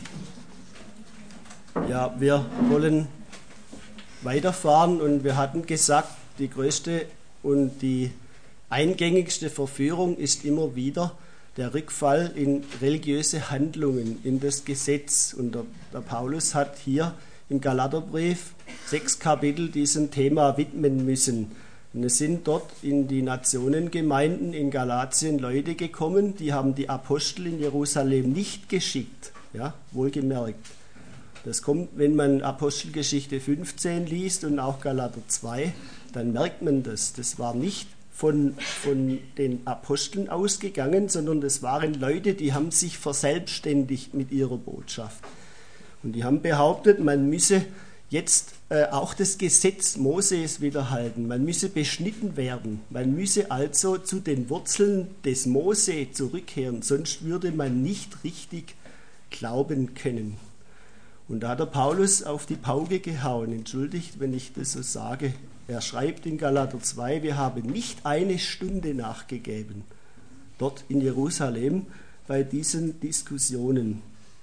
Ja, wir wollen weiterfahren und wir hatten gesagt, die größte und die eingängigste Verführung ist immer wieder der Rückfall in religiöse Handlungen, in das Gesetz. Und der Paulus hat hier im Galaterbrief 6 Kapitel diesem Thema widmen müssen. Und es sind dort in die Nationengemeinden in Galatien Leute gekommen, die haben die Apostel in Jerusalem nicht geschickt, ja, wohlgemerkt. Das kommt, wenn man Apostelgeschichte 15 liest und auch Galater 2, dann merkt man das. Das war nicht von den Aposteln ausgegangen, sondern das waren Leute, die haben sich verselbstständigt mit ihrer Botschaft. Und die haben behauptet, man müsse jetzt auch das Gesetz Moses wiederhalten, man müsse beschnitten werden, man müsse also zu den Wurzeln des Mose zurückkehren, sonst würde man nicht richtig glauben können. Und da hat der Paulus auf die Pauke gehauen, entschuldigt, wenn ich das so sage. Er schreibt in Galater 2, wir haben nicht eine Stunde nachgegeben, dort in Jerusalem bei diesen Diskussionen.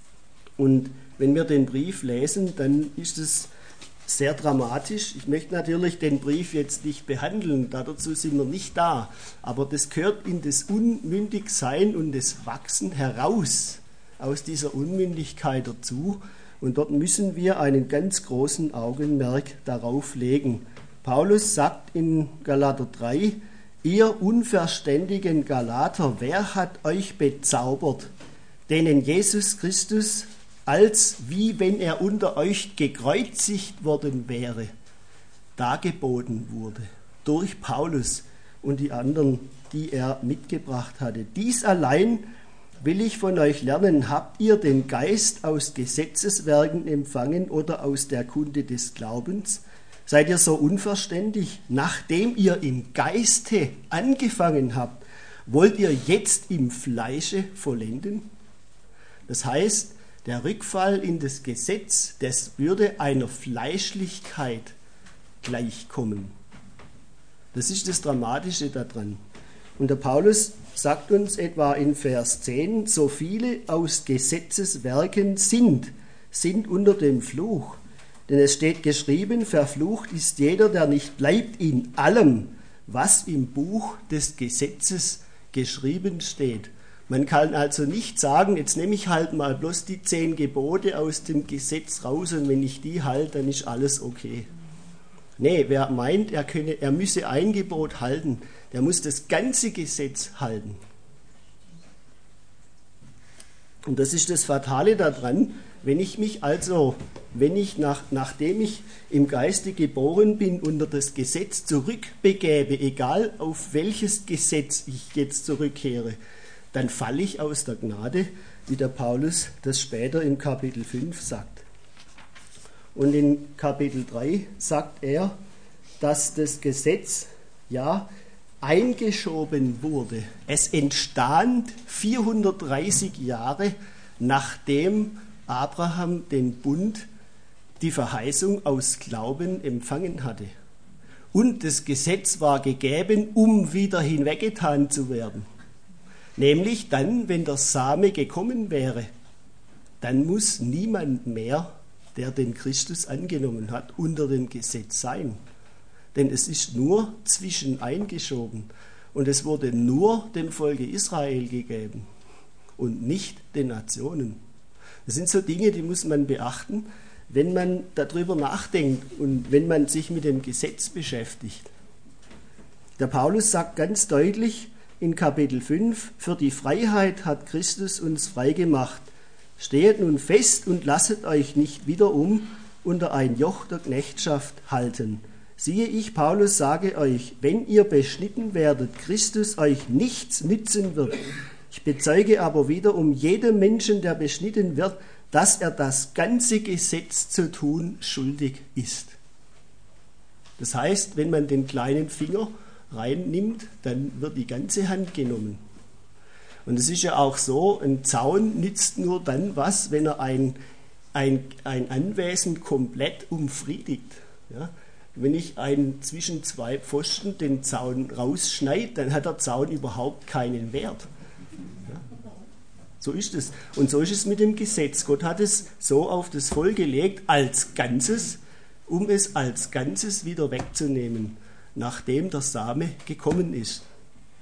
Und wenn wir den Brief lesen, dann ist es sehr dramatisch. Ich möchte natürlich den Brief jetzt nicht behandeln, dazu sind wir nicht da. Aber das gehört in das Unmündigsein und das Wachsen heraus, aus dieser Unmündigkeit dazu. Und dort müssen wir einen ganz großen Augenmerk darauf legen. Paulus sagt in Galater 3, ihr unverständigen Galater, wer hat euch bezaubert, denen Jesus Christus, als wie wenn er unter euch gekreuzigt worden wäre, dargeboten wurde, durch Paulus und die anderen, die er mitgebracht hatte. Dies allein will ich von euch lernen, habt ihr den Geist aus Gesetzeswerken empfangen oder aus der Kunde des Glaubens? Seid ihr so unverständig? Nachdem ihr im Geiste angefangen habt, wollt ihr jetzt im Fleische vollenden? Das heißt, der Rückfall in das Gesetz, das würde einer Fleischlichkeit gleichkommen. Das ist das Dramatische daran. Und der Paulus sagt uns etwa in Vers 10, so viele aus Gesetzeswerken sind unter dem Fluch. Denn es steht geschrieben, verflucht ist jeder, der nicht bleibt in allem, was im Buch des Gesetzes geschrieben steht. Man kann also nicht sagen, jetzt nehme ich halt mal bloß die 10 Gebote aus dem Gesetz raus und wenn ich die halte, dann ist alles okay. Nee, wer meint, er müsse ein Gebot halten, der muss das ganze Gesetz halten. Und das ist das Fatale daran, nachdem ich im Geiste geboren bin, unter das Gesetz zurückbegebe, egal auf welches Gesetz ich jetzt zurückkehre, dann falle ich aus der Gnade, wie der Paulus das später im Kapitel 5 sagt. Und in Kapitel 3 sagt er, dass das Gesetz eingeschoben wurde. Es entstand 430 Jahre, nachdem Abraham den Bund, die Verheißung aus Glauben empfangen hatte. Und das Gesetz war gegeben, um wieder hinweggetan zu werden. Nämlich dann, wenn der Same gekommen wäre, dann muss niemand mehr, der den Christus angenommen hat, unter dem Gesetz sein. Denn es ist nur zwischen eingeschoben und es wurde nur dem Volke Israel gegeben und nicht den Nationen. Das sind so Dinge, die muss man beachten, wenn man darüber nachdenkt und wenn man sich mit dem Gesetz beschäftigt. Der Paulus sagt ganz deutlich in Kapitel 5, für die Freiheit hat Christus uns freigemacht. Stehet nun fest und lasset euch nicht wiederum unter ein Joch der Knechtschaft halten. Siehe, ich, Paulus, sage euch, wenn ihr beschnitten werdet, Christus euch nichts nützen wird. Ich bezeuge aber wieder um jedem Menschen, der beschnitten wird, dass er das ganze Gesetz zu tun schuldig ist. Das heißt, wenn man den kleinen Finger reinnimmt, dann wird die ganze Hand genommen. Und es ist ja auch so, ein Zaun nützt nur dann was, wenn er ein Anwesen komplett umfriedigt. Ja? Wenn ich zwischen 2 Pfosten den Zaun rausschneide, dann hat der Zaun überhaupt keinen Wert. Ja? So ist es. Und so ist es mit dem Gesetz. Gott hat es so auf das Volk gelegt als Ganzes, um es als Ganzes wieder wegzunehmen, nachdem der Same gekommen ist.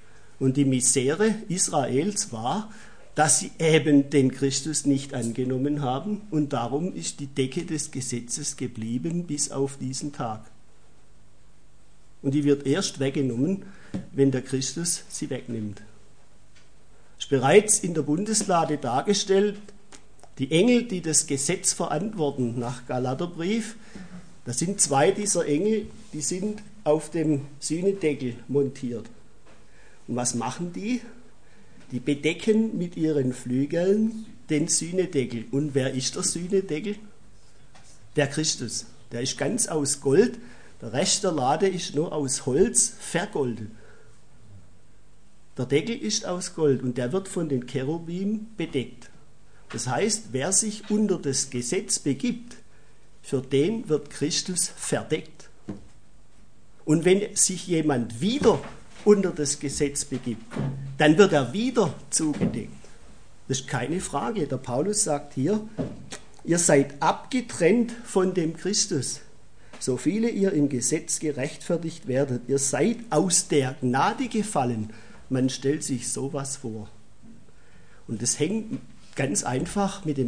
Und die Misere Israels war, dass sie eben den Christus nicht angenommen haben, und darum ist die Decke des Gesetzes geblieben bis auf diesen Tag. Und die wird erst weggenommen, wenn der Christus sie wegnimmt. Ist bereits in der Bundeslade dargestellt, die Engel, die das Gesetz verantworten nach Galaterbrief, das sind 2 dieser Engel, die sind auf dem Sühnedeckel montiert. Und was machen die? Die bedecken mit ihren Flügeln den Sühnedeckel. Und wer ist der Sühnedeckel? Der Christus. Der ist ganz aus Gold. Der Rest der Lade ist nur aus Holz vergoldet. Der Deckel ist aus Gold und der wird von den Cherubim bedeckt. Das heißt, wer sich unter das Gesetz begibt, für den wird Christus verdeckt. Und wenn sich jemand wieder unter das Gesetz begibt, dann wird er wieder zugedeckt. Das ist keine Frage. Der Paulus sagt hier, ihr seid abgetrennt von dem Christus, so viele ihr im Gesetz gerechtfertigt werdet. Ihr seid aus der Gnade gefallen. Man stellt sich sowas vor. Und das hängt ganz einfach mit dem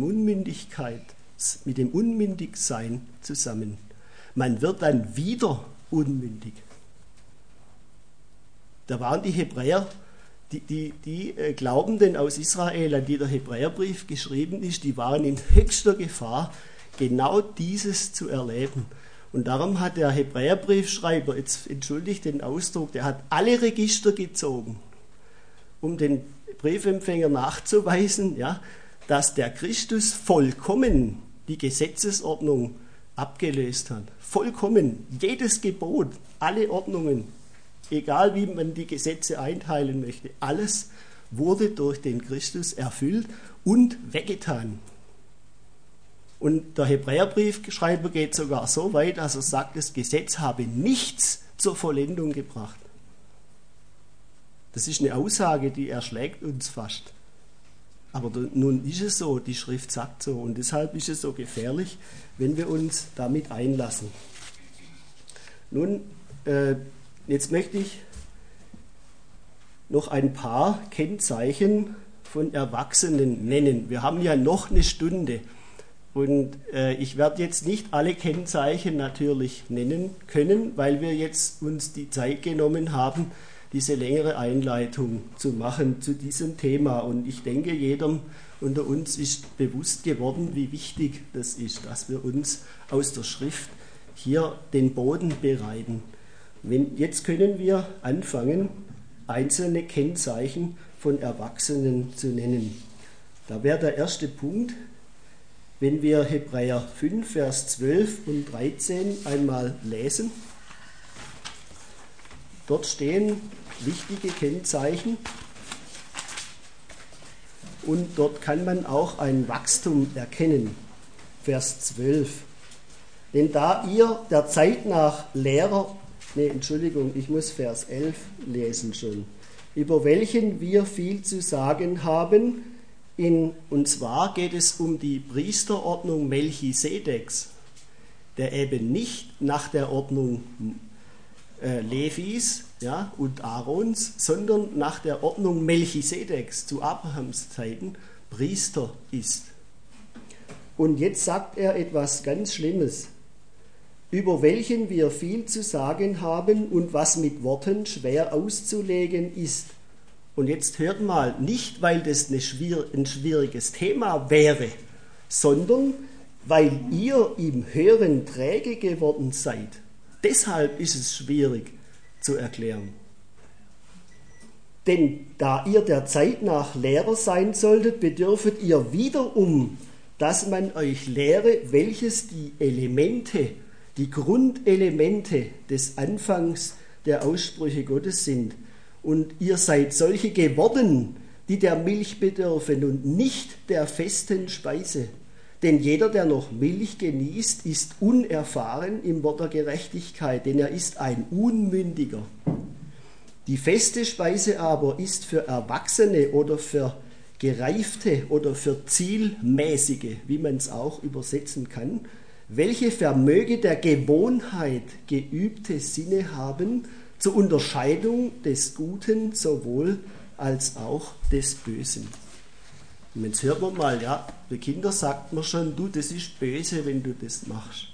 Unmündigsein zusammen. Man wird dann wieder unmündig. Da waren die Hebräer, die Glaubenden aus Israel, an die der Hebräerbrief geschrieben ist, die waren in höchster Gefahr, genau dieses zu erleben. Und darum hat der Hebräerbriefschreiber, jetzt entschuldigt den Ausdruck, der hat alle Register gezogen, um den Briefempfänger nachzuweisen, ja, dass der Christus vollkommen die Gesetzesordnung abgelöst hat. Vollkommen. Jedes Gebot, alle Ordnungen, egal wie man die Gesetze einteilen möchte, alles wurde durch den Christus erfüllt und weggetan. Und der Hebräerbriefschreiber geht sogar so weit, dass er sagt, das Gesetz habe nichts zur Vollendung gebracht. Das ist eine Aussage, die erschlägt uns fast. Aber nun ist es so, die Schrift sagt so. Und deshalb ist es so gefährlich, wenn wir uns damit einlassen. Nun, jetzt möchte ich noch ein paar Kennzeichen von Erwachsenen nennen. Wir haben ja noch eine Stunde. Und ich werde jetzt nicht alle Kennzeichen natürlich nennen können, weil wir jetzt uns die Zeit genommen haben, diese längere Einleitung zu machen zu diesem Thema. Und ich denke, jedem unter uns ist bewusst geworden, wie wichtig das ist, dass wir uns aus der Schrift hier den Boden bereiten. Jetzt können wir anfangen, einzelne Kennzeichen von Erwachsenen zu nennen. Da wäre der erste Punkt, wenn wir Hebräer 5, Vers 12 und 13 einmal lesen. Dort stehen wichtige Kennzeichen und dort kann man auch ein Wachstum erkennen. Vers 12. Denn da ihr der Zeit nach ich muss Vers 11 lesen schon, über welchen wir viel zu sagen haben, und zwar geht es um die Priesterordnung Melchisedeks, der eben nicht nach der Ordnung Levis, ja, und Aarons, sondern nach der Ordnung Melchisedeks zu Abrahams Zeiten Priester ist. Und jetzt sagt er etwas ganz Schlimmes, über welchen wir viel zu sagen haben und was mit Worten schwer auszulegen ist. Und jetzt hört mal, nicht weil das ein schwieriges Thema wäre, sondern weil ihr im Hören träge geworden seid. Deshalb ist es schwierig zu erklären. Denn da ihr der Zeit nach Lehrer sein solltet, bedürfet ihr wiederum, dass man euch lehre, welches die Grundelemente des Anfangs der Aussprüche Gottes sind. Und ihr seid solche geworden, die der Milch bedürfen und nicht der festen Speise. Denn jeder, der noch Milch genießt, ist unerfahren im Wort der Gerechtigkeit, denn er ist ein Unmündiger. Die feste Speise aber ist für Erwachsene oder für Gereifte oder für Zielmäßige, wie man es auch übersetzen kann, welche vermöge der Gewohnheit geübte Sinne haben, zur Unterscheidung des Guten sowohl als auch des Bösen. Und jetzt hört man mal, ja, bei Kindern sagt man schon, du, das ist böse, wenn du das machst.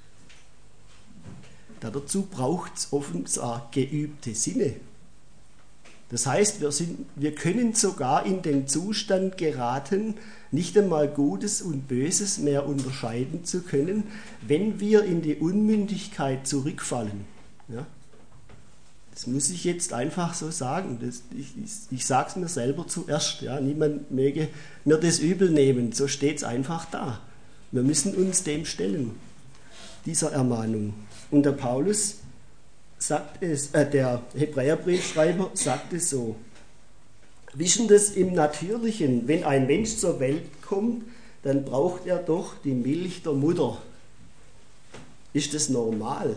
Dazu braucht es offenbar geübte Sinne. Das heißt, wir können sogar in den Zustand geraten, nicht einmal Gutes und Böses mehr unterscheiden zu können, wenn wir in die Unmündigkeit zurückfallen. Ja? Das muss ich jetzt einfach so sagen. Ich sage es mir selber zuerst. Ja? Niemand möge mir das übel nehmen. So steht es einfach da. Wir müssen uns dem stellen, dieser Ermahnung. Und der Paulus sagt es, der Hebräerbriefschreiber sagt es so: Wischen das im Natürlichen, wenn ein Mensch zur Welt kommt, dann braucht er doch die Milch der Mutter. Ist das normal?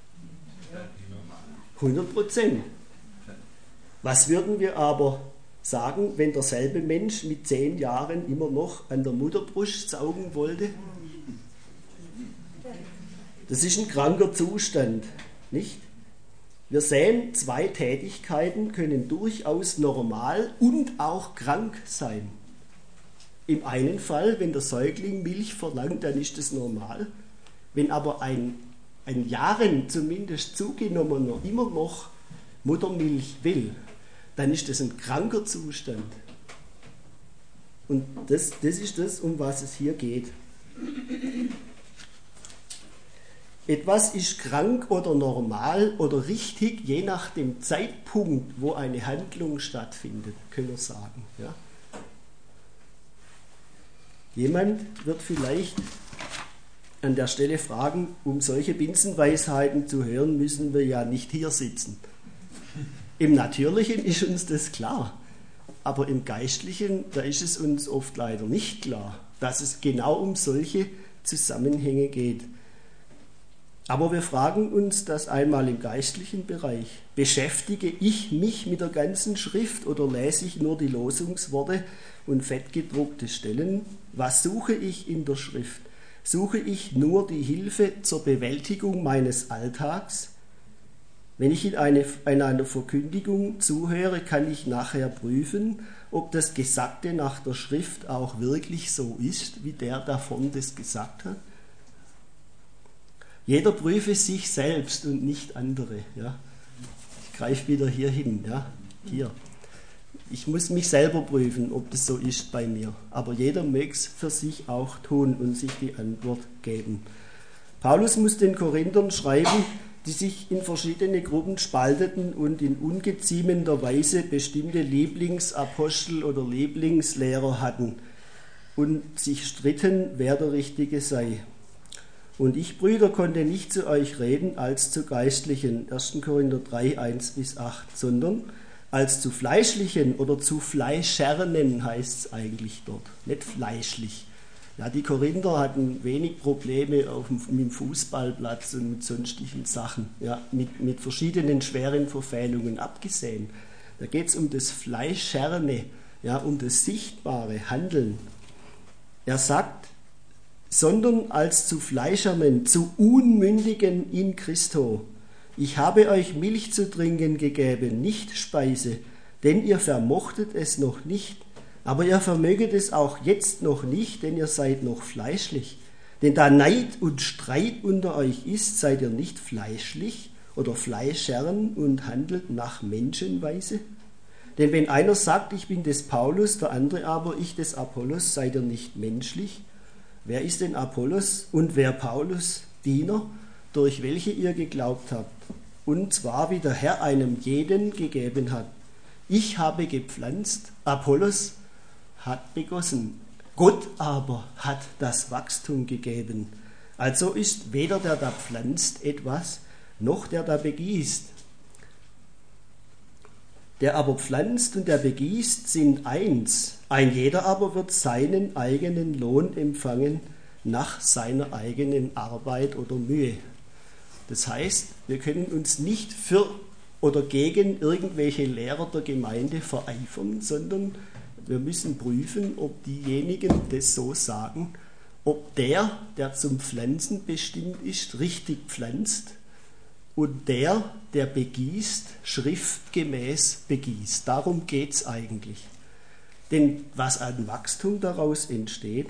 100%. Was würden wir aber sagen, wenn derselbe Mensch mit 10 Jahren immer noch an der Mutterbrust saugen wollte? Das ist ein kranker Zustand, nicht? Wir sehen, 2 Tätigkeiten können durchaus normal und auch krank sein. Im einen Fall, wenn der Säugling Milch verlangt, dann ist das normal. Wenn aber ein Jahren zumindest zugenommener immer noch Muttermilch will, dann ist das ein kranker Zustand. Und das ist das, um was es hier geht. Etwas ist krank oder normal oder richtig, je nach dem Zeitpunkt, wo eine Handlung stattfindet, können wir sagen. Ja? Jemand wird vielleicht an der Stelle fragen, um solche Binsenweisheiten zu hören, müssen wir ja nicht hier sitzen. Im Natürlichen ist uns das klar, aber im Geistlichen, da ist es uns oft leider nicht klar, dass es genau um solche Zusammenhänge geht. Aber wir fragen uns das einmal im geistlichen Bereich. Beschäftige ich mich mit der ganzen Schrift oder lese ich nur die Losungsworte und fettgedruckte Stellen? Was suche ich in der Schrift? Suche ich nur die Hilfe zur Bewältigung meines Alltags? Wenn ich in einer Verkündigung zuhöre, kann ich nachher prüfen, ob das Gesagte nach der Schrift auch wirklich so ist, wie der davon das gesagt hat. Jeder prüfe sich selbst und nicht andere. Ja. Ich greife wieder hier hin. Ja. Hier. Ich muss mich selber prüfen, ob das so ist bei mir. Aber jeder möge es für sich auch tun und sich die Antwort geben. Paulus muss den Korinthern schreiben, die sich in verschiedene Gruppen spalteten und in ungeziemender Weise bestimmte Lieblingsapostel oder Lieblingslehrer hatten und sich stritten, wer der Richtige sei. Und ich, Brüder, konnte nicht zu euch reden als zu Geistlichen, 1. Korinther 3, 1-8, sondern als zu Fleischlichen oder zu Fleischernen heißt es eigentlich dort, nicht fleischlich. Ja, die Korinther hatten wenig Probleme mit dem Fußballplatz und mit sonstigen Sachen, ja, mit verschiedenen schweren Verfehlungen abgesehen. Da geht es um das Fleischerne, ja, um das sichtbare Handeln. Er sagt, sondern als zu Fleischernen, zu Unmündigen in Christo. Ich habe euch Milch zu trinken gegeben, nicht Speise, denn ihr vermochtet es noch nicht, aber ihr vermöget es auch jetzt noch nicht, denn ihr seid noch fleischlich. Denn da Neid und Streit unter euch ist, seid ihr nicht fleischlich oder Fleischern und handelt nach Menschenweise? Denn wenn einer sagt, ich bin des Paulus, der andere aber, ich des Apollos, seid ihr nicht menschlich? Wer ist denn Apollos und wer Paulus? Diener, durch welche ihr geglaubt habt, und zwar wie der Herr einem jeden gegeben hat. Ich habe gepflanzt, Apollos hat begossen, Gott aber hat das Wachstum gegeben. Also ist weder der da pflanzt etwas, noch der da begießt. Der aber pflanzt und der begießt sind eins, ein jeder aber wird seinen eigenen Lohn empfangen nach seiner eigenen Arbeit oder Mühe. Das heißt, wir können uns nicht für oder gegen irgendwelche Lehrer der Gemeinde vereifern, sondern wir müssen prüfen, ob diejenigen das so sagen, ob der zum Pflanzen bestimmt ist, richtig pflanzt und der begießt, schriftgemäß begießt. Darum geht es eigentlich. Denn was an Wachstum daraus entsteht,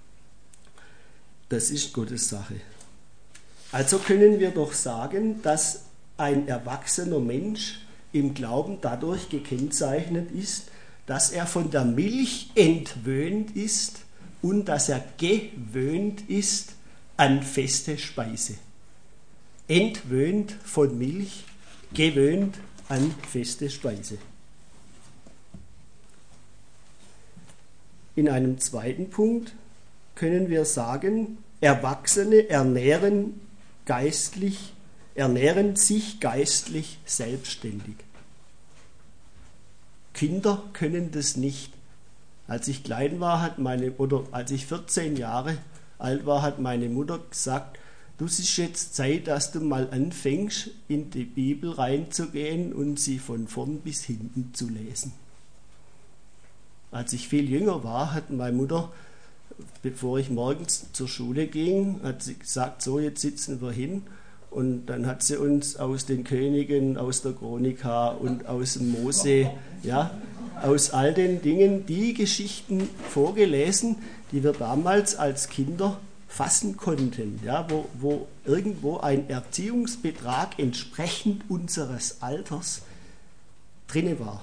das ist Gottes Sache. Also können wir doch sagen, dass ein erwachsener Mensch im Glauben dadurch gekennzeichnet ist, dass er von der Milch entwöhnt ist und dass er gewöhnt ist an feste Speise. Entwöhnt von Milch, gewöhnt an feste Speise. In einem zweiten Punkt können wir sagen, Erwachsene ernähren sich geistlich selbstständig. Kinder können das nicht. Als ich klein war, als ich 14 Jahre alt war, hat meine Mutter gesagt, du, es ist jetzt Zeit, dass du mal anfängst, in die Bibel reinzugehen und sie von vorn bis hinten zu lesen. Als ich viel jünger war, hat meine Mutter, bevor ich morgens zur Schule ging, hat sie gesagt, so, jetzt sitzen wir hin. Und dann hat sie uns aus den Königen, aus der Chronika und aus dem Mose, ja, aus all den Dingen die Geschichten vorgelesen, die wir damals als Kinder fassen konnten, ja, wo irgendwo ein Erziehungsbetrag entsprechend unseres Alters drin war.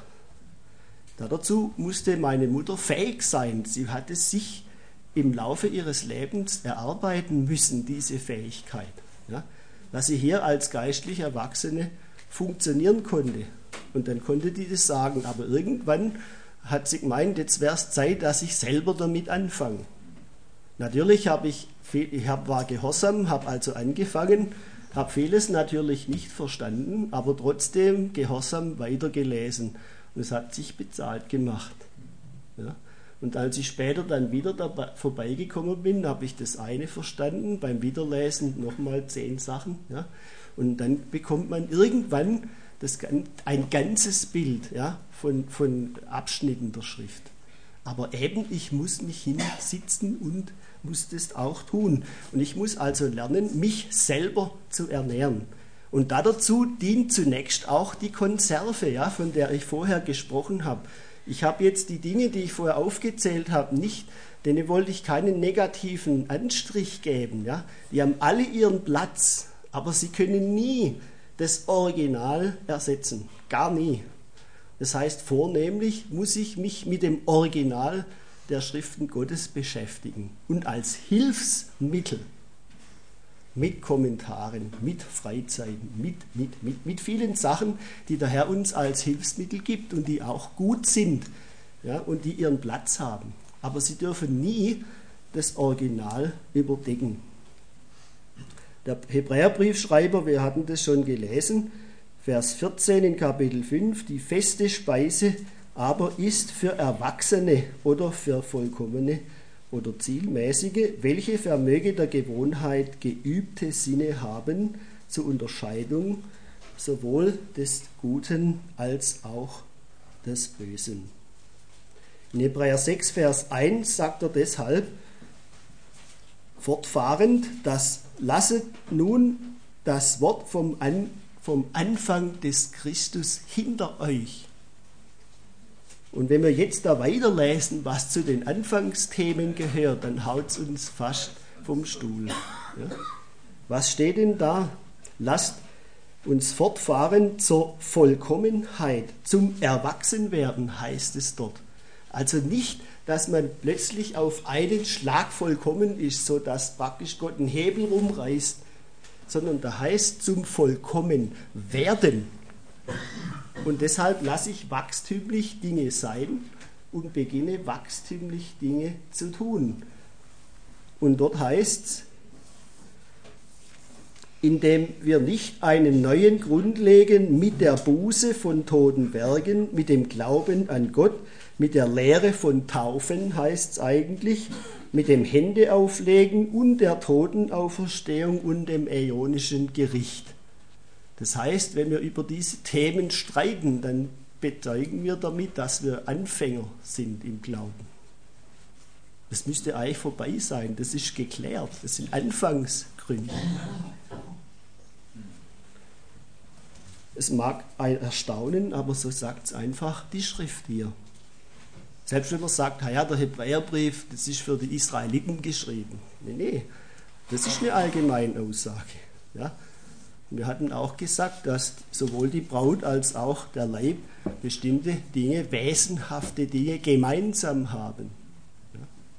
Dazu musste meine Mutter fähig sein. Sie hat es sich im Laufe ihres Lebens erarbeiten müssen, diese Fähigkeit. Ja, dass sie hier als geistlich Erwachsene funktionieren konnte. Und dann konnte die das sagen. Aber irgendwann hat sie gemeint, jetzt wäre es Zeit, dass ich selber damit anfange. Natürlich war gehorsam, habe also angefangen, habe vieles natürlich nicht verstanden, aber trotzdem gehorsam weitergelesen. Und es hat sich bezahlt gemacht. Ja. Und als ich später dann wieder dabei vorbeigekommen bin, habe ich das eine verstanden, beim Wiederlesen nochmal 10 Sachen. Ja. Und dann bekommt man irgendwann ein ganzes Bild, ja, von Abschnitten der Schrift. Aber eben, ich muss mich hinsitzen und muss das auch tun. Und ich muss also lernen, mich selber zu ernähren. Und dazu dient zunächst auch die Konserve, ja, von der ich vorher gesprochen habe. Ich habe jetzt die Dinge, die ich vorher aufgezählt habe, denen wollte ich keinen negativen Anstrich geben. Ja. Die haben alle ihren Platz, aber sie können nie das Original ersetzen. Gar nie. Das heißt, vornehmlich muss ich mich mit dem Original der Schriften Gottes beschäftigen und als Hilfsmittel mit Kommentaren, mit Freizeiten, mit vielen Sachen, die der Herr uns als Hilfsmittel gibt und die auch gut sind, ja, und die ihren Platz haben. Aber sie dürfen nie das Original überdecken. Der Hebräerbriefschreiber, wir hatten das schon gelesen, Vers 14 in Kapitel 5, die feste Speise aber ist für Erwachsene oder für Vollkommene oder Zielmäßige, welche vermöge der Gewohnheit geübte Sinne haben zur Unterscheidung sowohl des Guten als auch des Bösen. In Hebräer 6, Vers 1 sagt er deshalb fortfahrend, dass lasset nun das Wort vom Anfang des Christus hinter euch. Und wenn wir jetzt da weiterlesen, was zu den Anfangsthemen gehört, dann haut es uns fast vom Stuhl. Ja? Was steht denn da? Lasst uns fortfahren zur Vollkommenheit, zum Erwachsenwerden, heißt es dort. Also nicht, dass man plötzlich auf einen Schlag vollkommen ist, sodass praktisch Gott einen Hebel rumreißt, sondern da heißt zum Vollkommenwerden. Und deshalb lasse ich wachstümlich Dinge sein und beginne wachstümlich Dinge zu tun. Und dort heißt es, indem wir nicht einen neuen Grund legen mit der Buße von toten Werken, mit dem Glauben an Gott, mit der Lehre von Taufen heißt es eigentlich, mit dem Händeauflegen und der Totenauferstehung und dem äonischen Gericht. Das heißt, wenn wir über diese Themen streiten, dann bezeugen wir damit, dass wir Anfänger sind im Glauben. Das müsste eigentlich vorbei sein, das ist geklärt, das sind Anfangsgründe. Es mag ein erstaunen, aber so sagt es einfach die Schrift hier. Selbst wenn man sagt, ja, der Hebräerbrief, das ist für die Israeliten geschrieben. Nee, das ist eine Allgemeinaussage. Ja? Wir hatten auch gesagt, dass sowohl die Braut als auch der Leib bestimmte Dinge, wesenhafte Dinge gemeinsam haben. Ja?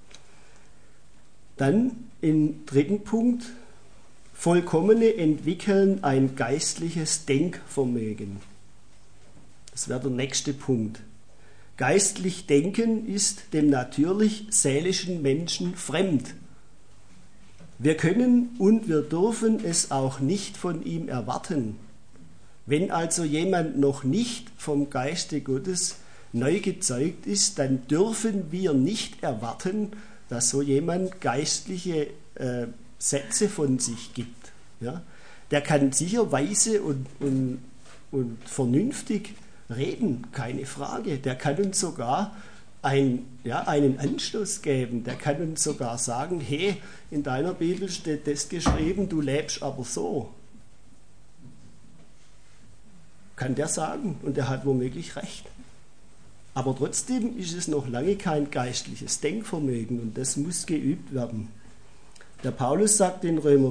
Dann im dritten Punkt, Vollkommene entwickeln ein geistliches Denkvermögen. Das wäre der nächste Punkt. Geistlich denken ist dem natürlich-seelischen Menschen fremd. Wir können und wir dürfen es auch nicht von ihm erwarten. Wenn also jemand noch nicht vom Geiste Gottes neu gezeugt ist, dann dürfen wir nicht erwarten, dass so jemand geistliche Sätze von sich gibt. Ja? Der kann sicher weise und vernünftig reden, keine Frage. Der kann uns sogar einen Anstoß geben. Der kann uns sogar sagen, hey, in deiner Bibel steht das geschrieben, du lebst aber so. Kann der sagen und der hat womöglich recht. Aber trotzdem ist es noch lange kein geistliches Denkvermögen und das muss geübt werden. Der Paulus sagt in Römer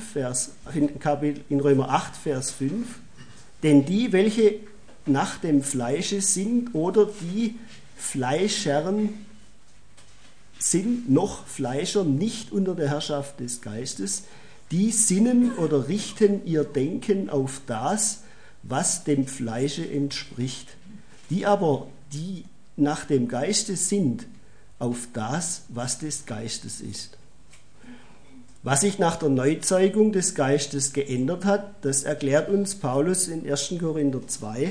8, Vers 5, denn die, welche nach dem Fleische sind oder die Fleischern sind noch Fleischer nicht unter der Herrschaft des Geistes, die sinnen oder richten ihr Denken auf das, was dem Fleische entspricht. Die aber, die nach dem Geiste sind, auf das, was des Geistes ist. Was sich nach der Neuzeugung des Geistes geändert hat, das erklärt uns Paulus in 1. Korinther 2,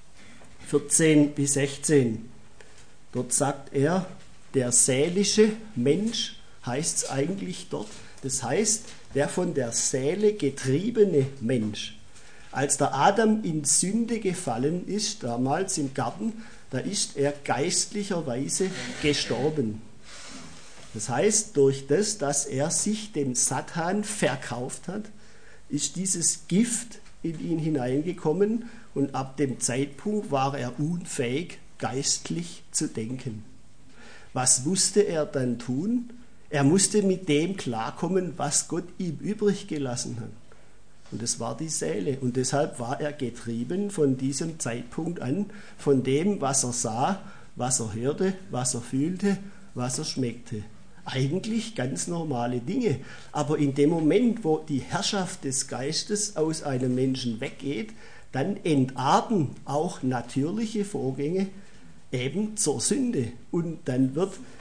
14 bis 16. Dort sagt er, der seelische Mensch heißt es eigentlich dort. Das heißt, der von der Seele getriebene Mensch. Als der Adam in Sünde gefallen ist, damals im Garten, da ist er geistlicherweise gestorben. Das heißt, durch das, dass er sich dem Satan verkauft hat, ist dieses Gift in ihn hineingekommen und ab dem Zeitpunkt war er unfähig, geistlich zu denken. Was musste er dann tun? Er musste mit dem klarkommen, was Gott ihm übrig gelassen hat. Und das war die Seele. Und deshalb war er getrieben von diesem Zeitpunkt an, von dem, was er sah, was er hörte, was er fühlte, was er schmeckte. Eigentlich ganz normale Dinge. Aber in dem Moment, wo die Herrschaft des Geistes aus einem Menschen weggeht, dann entarten auch natürliche Vorgänge eben zur Sünde. Und dann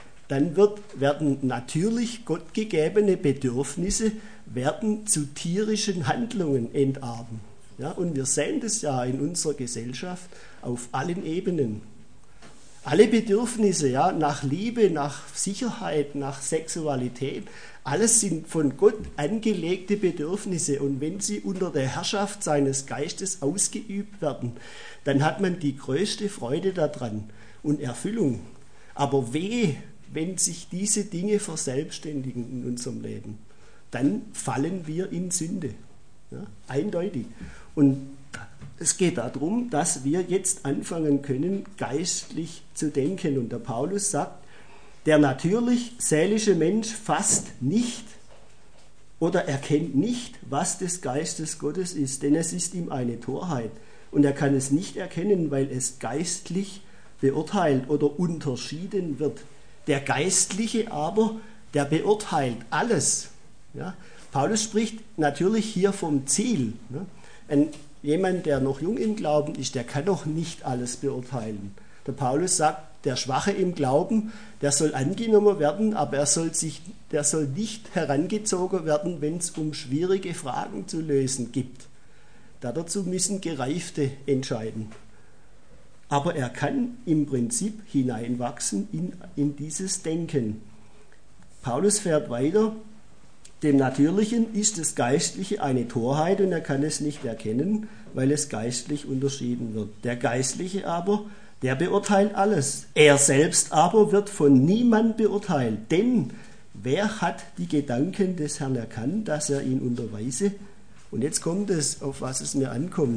werden natürlich gottgegebene Bedürfnisse werden zu tierischen Handlungen entarten. Ja, und wir sehen das ja in unserer Gesellschaft auf allen Ebenen. Alle Bedürfnisse, ja, nach Liebe, nach Sicherheit, nach Sexualität, alles sind von Gott angelegte Bedürfnisse. Und wenn sie unter der Herrschaft seines Geistes ausgeübt werden, dann hat man die größte Freude daran und Erfüllung. Aber wehe, wenn sich diese Dinge verselbstständigen in unserem Leben, dann fallen wir in Sünde. Ja, eindeutig. Und es geht darum, dass wir jetzt anfangen können, geistlich zu denken. Und der Paulus sagt, der natürlich-seelische Mensch fasst nicht oder erkennt nicht, was des Geistes Gottes ist, denn es ist ihm eine Torheit. Und er kann es nicht erkennen, weil es geistlich beurteilt oder unterschieden wird. Der Geistliche aber, der beurteilt alles. Ja? Paulus spricht natürlich hier vom Ziel. Ne? Jemand, der noch jung im Glauben ist, der kann doch nicht alles beurteilen. Der Paulus sagt, der Schwache im Glauben, der soll angenommen werden, aber der soll nicht herangezogen werden, wenn es um schwierige Fragen zu lösen gibt. Dazu müssen Gereifte entscheiden. Aber er kann im Prinzip hineinwachsen in dieses Denken. Paulus fährt weiter. Dem Natürlichen ist das Geistliche eine Torheit und er kann es nicht erkennen, weil es geistlich unterschieden wird. Der Geistliche aber, der beurteilt alles. Er selbst aber wird von niemand beurteilt. Denn wer hat die Gedanken des Herrn erkannt, dass er ihn unterweise? Und jetzt kommt es, auf was es mir ankommt.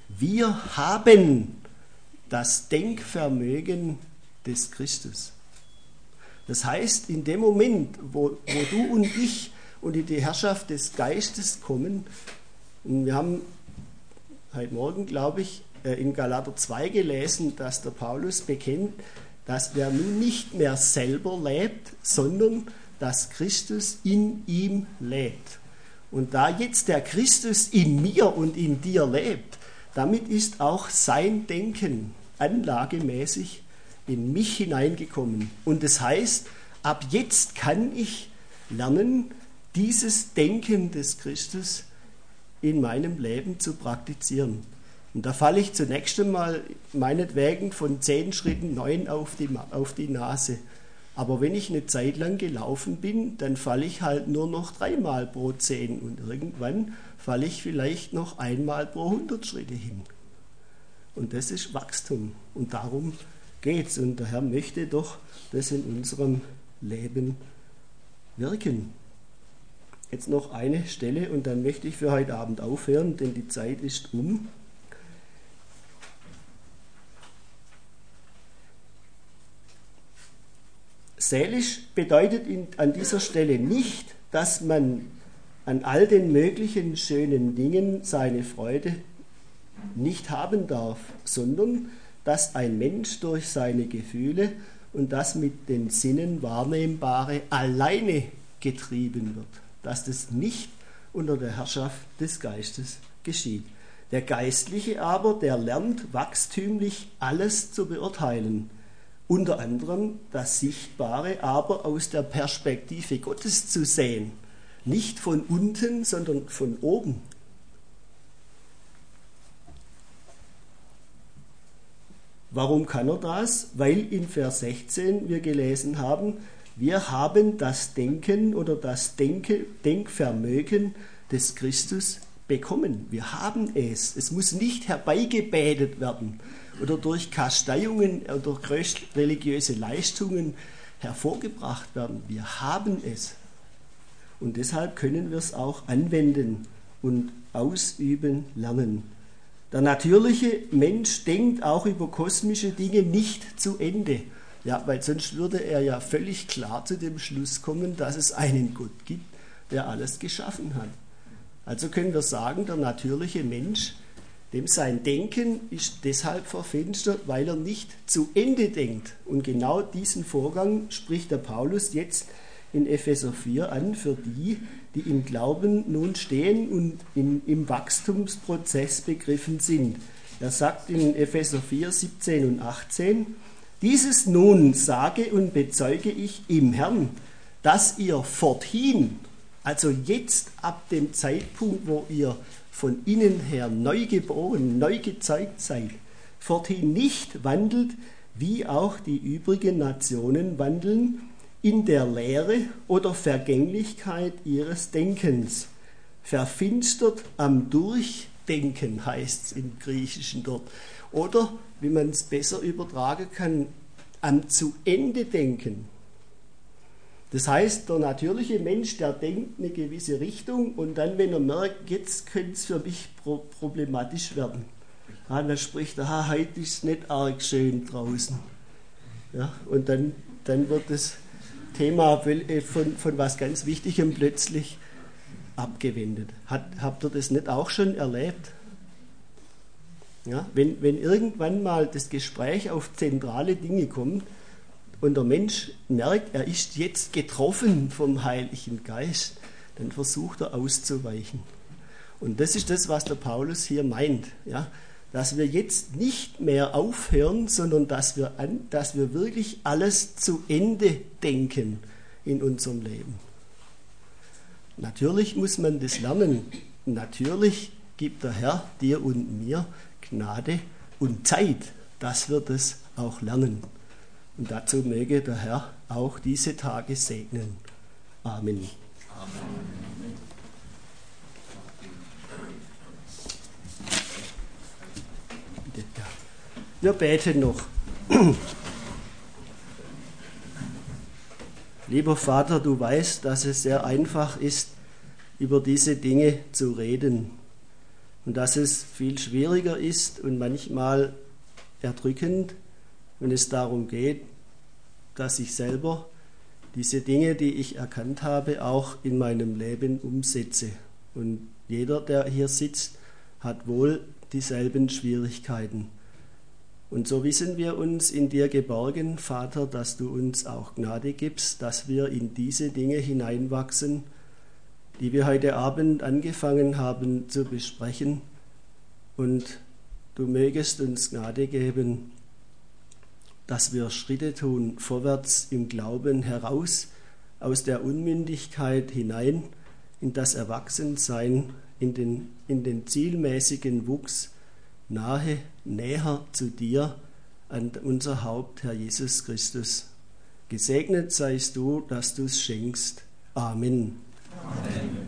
Wir haben das Denkvermögen des Christus. Das heißt, in dem Moment, wo du und ich unter die Herrschaft des Geistes kommen, und wir haben heute Morgen, glaube ich, in Galater 2 gelesen, dass der Paulus bekennt, dass er nun nicht mehr selber lebt, sondern dass Christus in ihm lebt. Und da jetzt der Christus in mir und in dir lebt, damit ist auch sein Denken anlagemäßig in mich hineingekommen. Und das heißt, ab jetzt kann ich lernen, dieses Denken des Christus in meinem Leben zu praktizieren. Und da falle ich zunächst einmal meinetwegen von 10 Schritten 9 auf die Nase. Aber wenn ich eine Zeit lang gelaufen bin, dann falle ich halt nur noch 3-mal pro 10 und irgendwann falle ich vielleicht noch 1-mal pro 100 Schritte hin. Und das ist Wachstum und darum geht's. Und der Herr möchte doch das in unserem Leben wirken. Jetzt noch eine Stelle und dann möchte ich für heute Abend aufhören, denn die Zeit ist um. Seelisch bedeutet an dieser Stelle nicht, dass man an all den möglichen schönen Dingen seine Freude nicht haben darf, sondern dass ein Mensch durch seine Gefühle und das mit den Sinnen Wahrnehmbare alleine getrieben wird, dass das nicht unter der Herrschaft des Geistes geschieht. Der Geistliche aber, der lernt wachstümlich alles zu beurteilen, unter anderem das Sichtbare aber aus der Perspektive Gottes zu sehen, nicht von unten, sondern von oben. Warum kann er das? Weil in Vers 16 wir gelesen haben, wir haben das Denken oder das Denkvermögen des Christus bekommen. Wir haben es. Es muss nicht herbeigebetet werden oder durch Kasteiungen oder durch religiöse Leistungen hervorgebracht werden. Wir haben es. Und deshalb können wir es auch anwenden und ausüben lernen. Der natürliche Mensch denkt auch über kosmische Dinge nicht zu Ende. Ja, weil sonst würde er ja völlig klar zu dem Schluss kommen, dass es einen Gott gibt, der alles geschaffen hat. Also können wir sagen, der natürliche Mensch, dem sein Denken ist deshalb verfinstert, weil er nicht zu Ende denkt. Und genau diesen Vorgang spricht der Paulus jetzt in Epheser 4 an für die, die im Glauben nun stehen und im Wachstumsprozess begriffen sind. Er sagt in Epheser 4, 17 und 18, dieses nun sage und bezeuge ich im Herrn, dass ihr forthin, also jetzt ab dem Zeitpunkt, wo ihr von innen her neu geboren, neu gezeugt seid, forthin nicht wandelt, wie auch die übrigen Nationen wandeln, in der Leere oder Vergänglichkeit ihres Denkens, verfinstert am Durchdenken, heißt es im Griechischen dort, oder, wie man es besser übertragen kann, am Zu-Ende-Denken. Das heißt, der natürliche Mensch, der denkt eine gewisse Richtung und dann, wenn er merkt, jetzt könnte es für mich problematisch werden, dann spricht er, heute ist es nicht arg schön draußen. Ja, und dann wird das Thema von was ganz Wichtigem plötzlich abgewendet. Habt ihr das nicht auch schon erlebt? Ja, wenn irgendwann mal das Gespräch auf zentrale Dinge kommt und der Mensch merkt, er ist jetzt getroffen vom Heiligen Geist, dann versucht er auszuweichen. Und das ist das, was der Paulus hier meint, ja, dass wir jetzt nicht mehr aufhören, sondern dass wir wirklich alles zu Ende denken in unserem Leben. Natürlich muss man das lernen. Natürlich gibt der Herr dir und mir Gnade und Zeit, dass wir das auch lernen. Und dazu möge der Herr auch diese Tage segnen. Amen. Amen. Wir beten noch. Lieber Vater, du weißt, dass es sehr einfach ist, über diese Dinge zu reden. und dass es viel schwieriger ist und manchmal erdrückend, wenn es darum geht, dass ich selber diese Dinge, die ich erkannt habe, auch in meinem Leben umsetze. Und jeder, der hier sitzt, hat wohl dieselben Schwierigkeiten. Und so wissen wir uns in dir geborgen, Vater, dass du uns auch Gnade gibst, dass wir in diese Dinge hineinwachsen, die wir heute Abend angefangen haben zu besprechen. Und du mögest uns Gnade geben, dass wir Schritte tun, vorwärts im Glauben heraus, aus der Unmündigkeit hinein, in das Erwachsensein, in den zielmäßigen Wuchs, näher zu dir, an unser Haupt, Herr Jesus Christus. Gesegnet seist du, dass du es schenkst. Amen. Amen.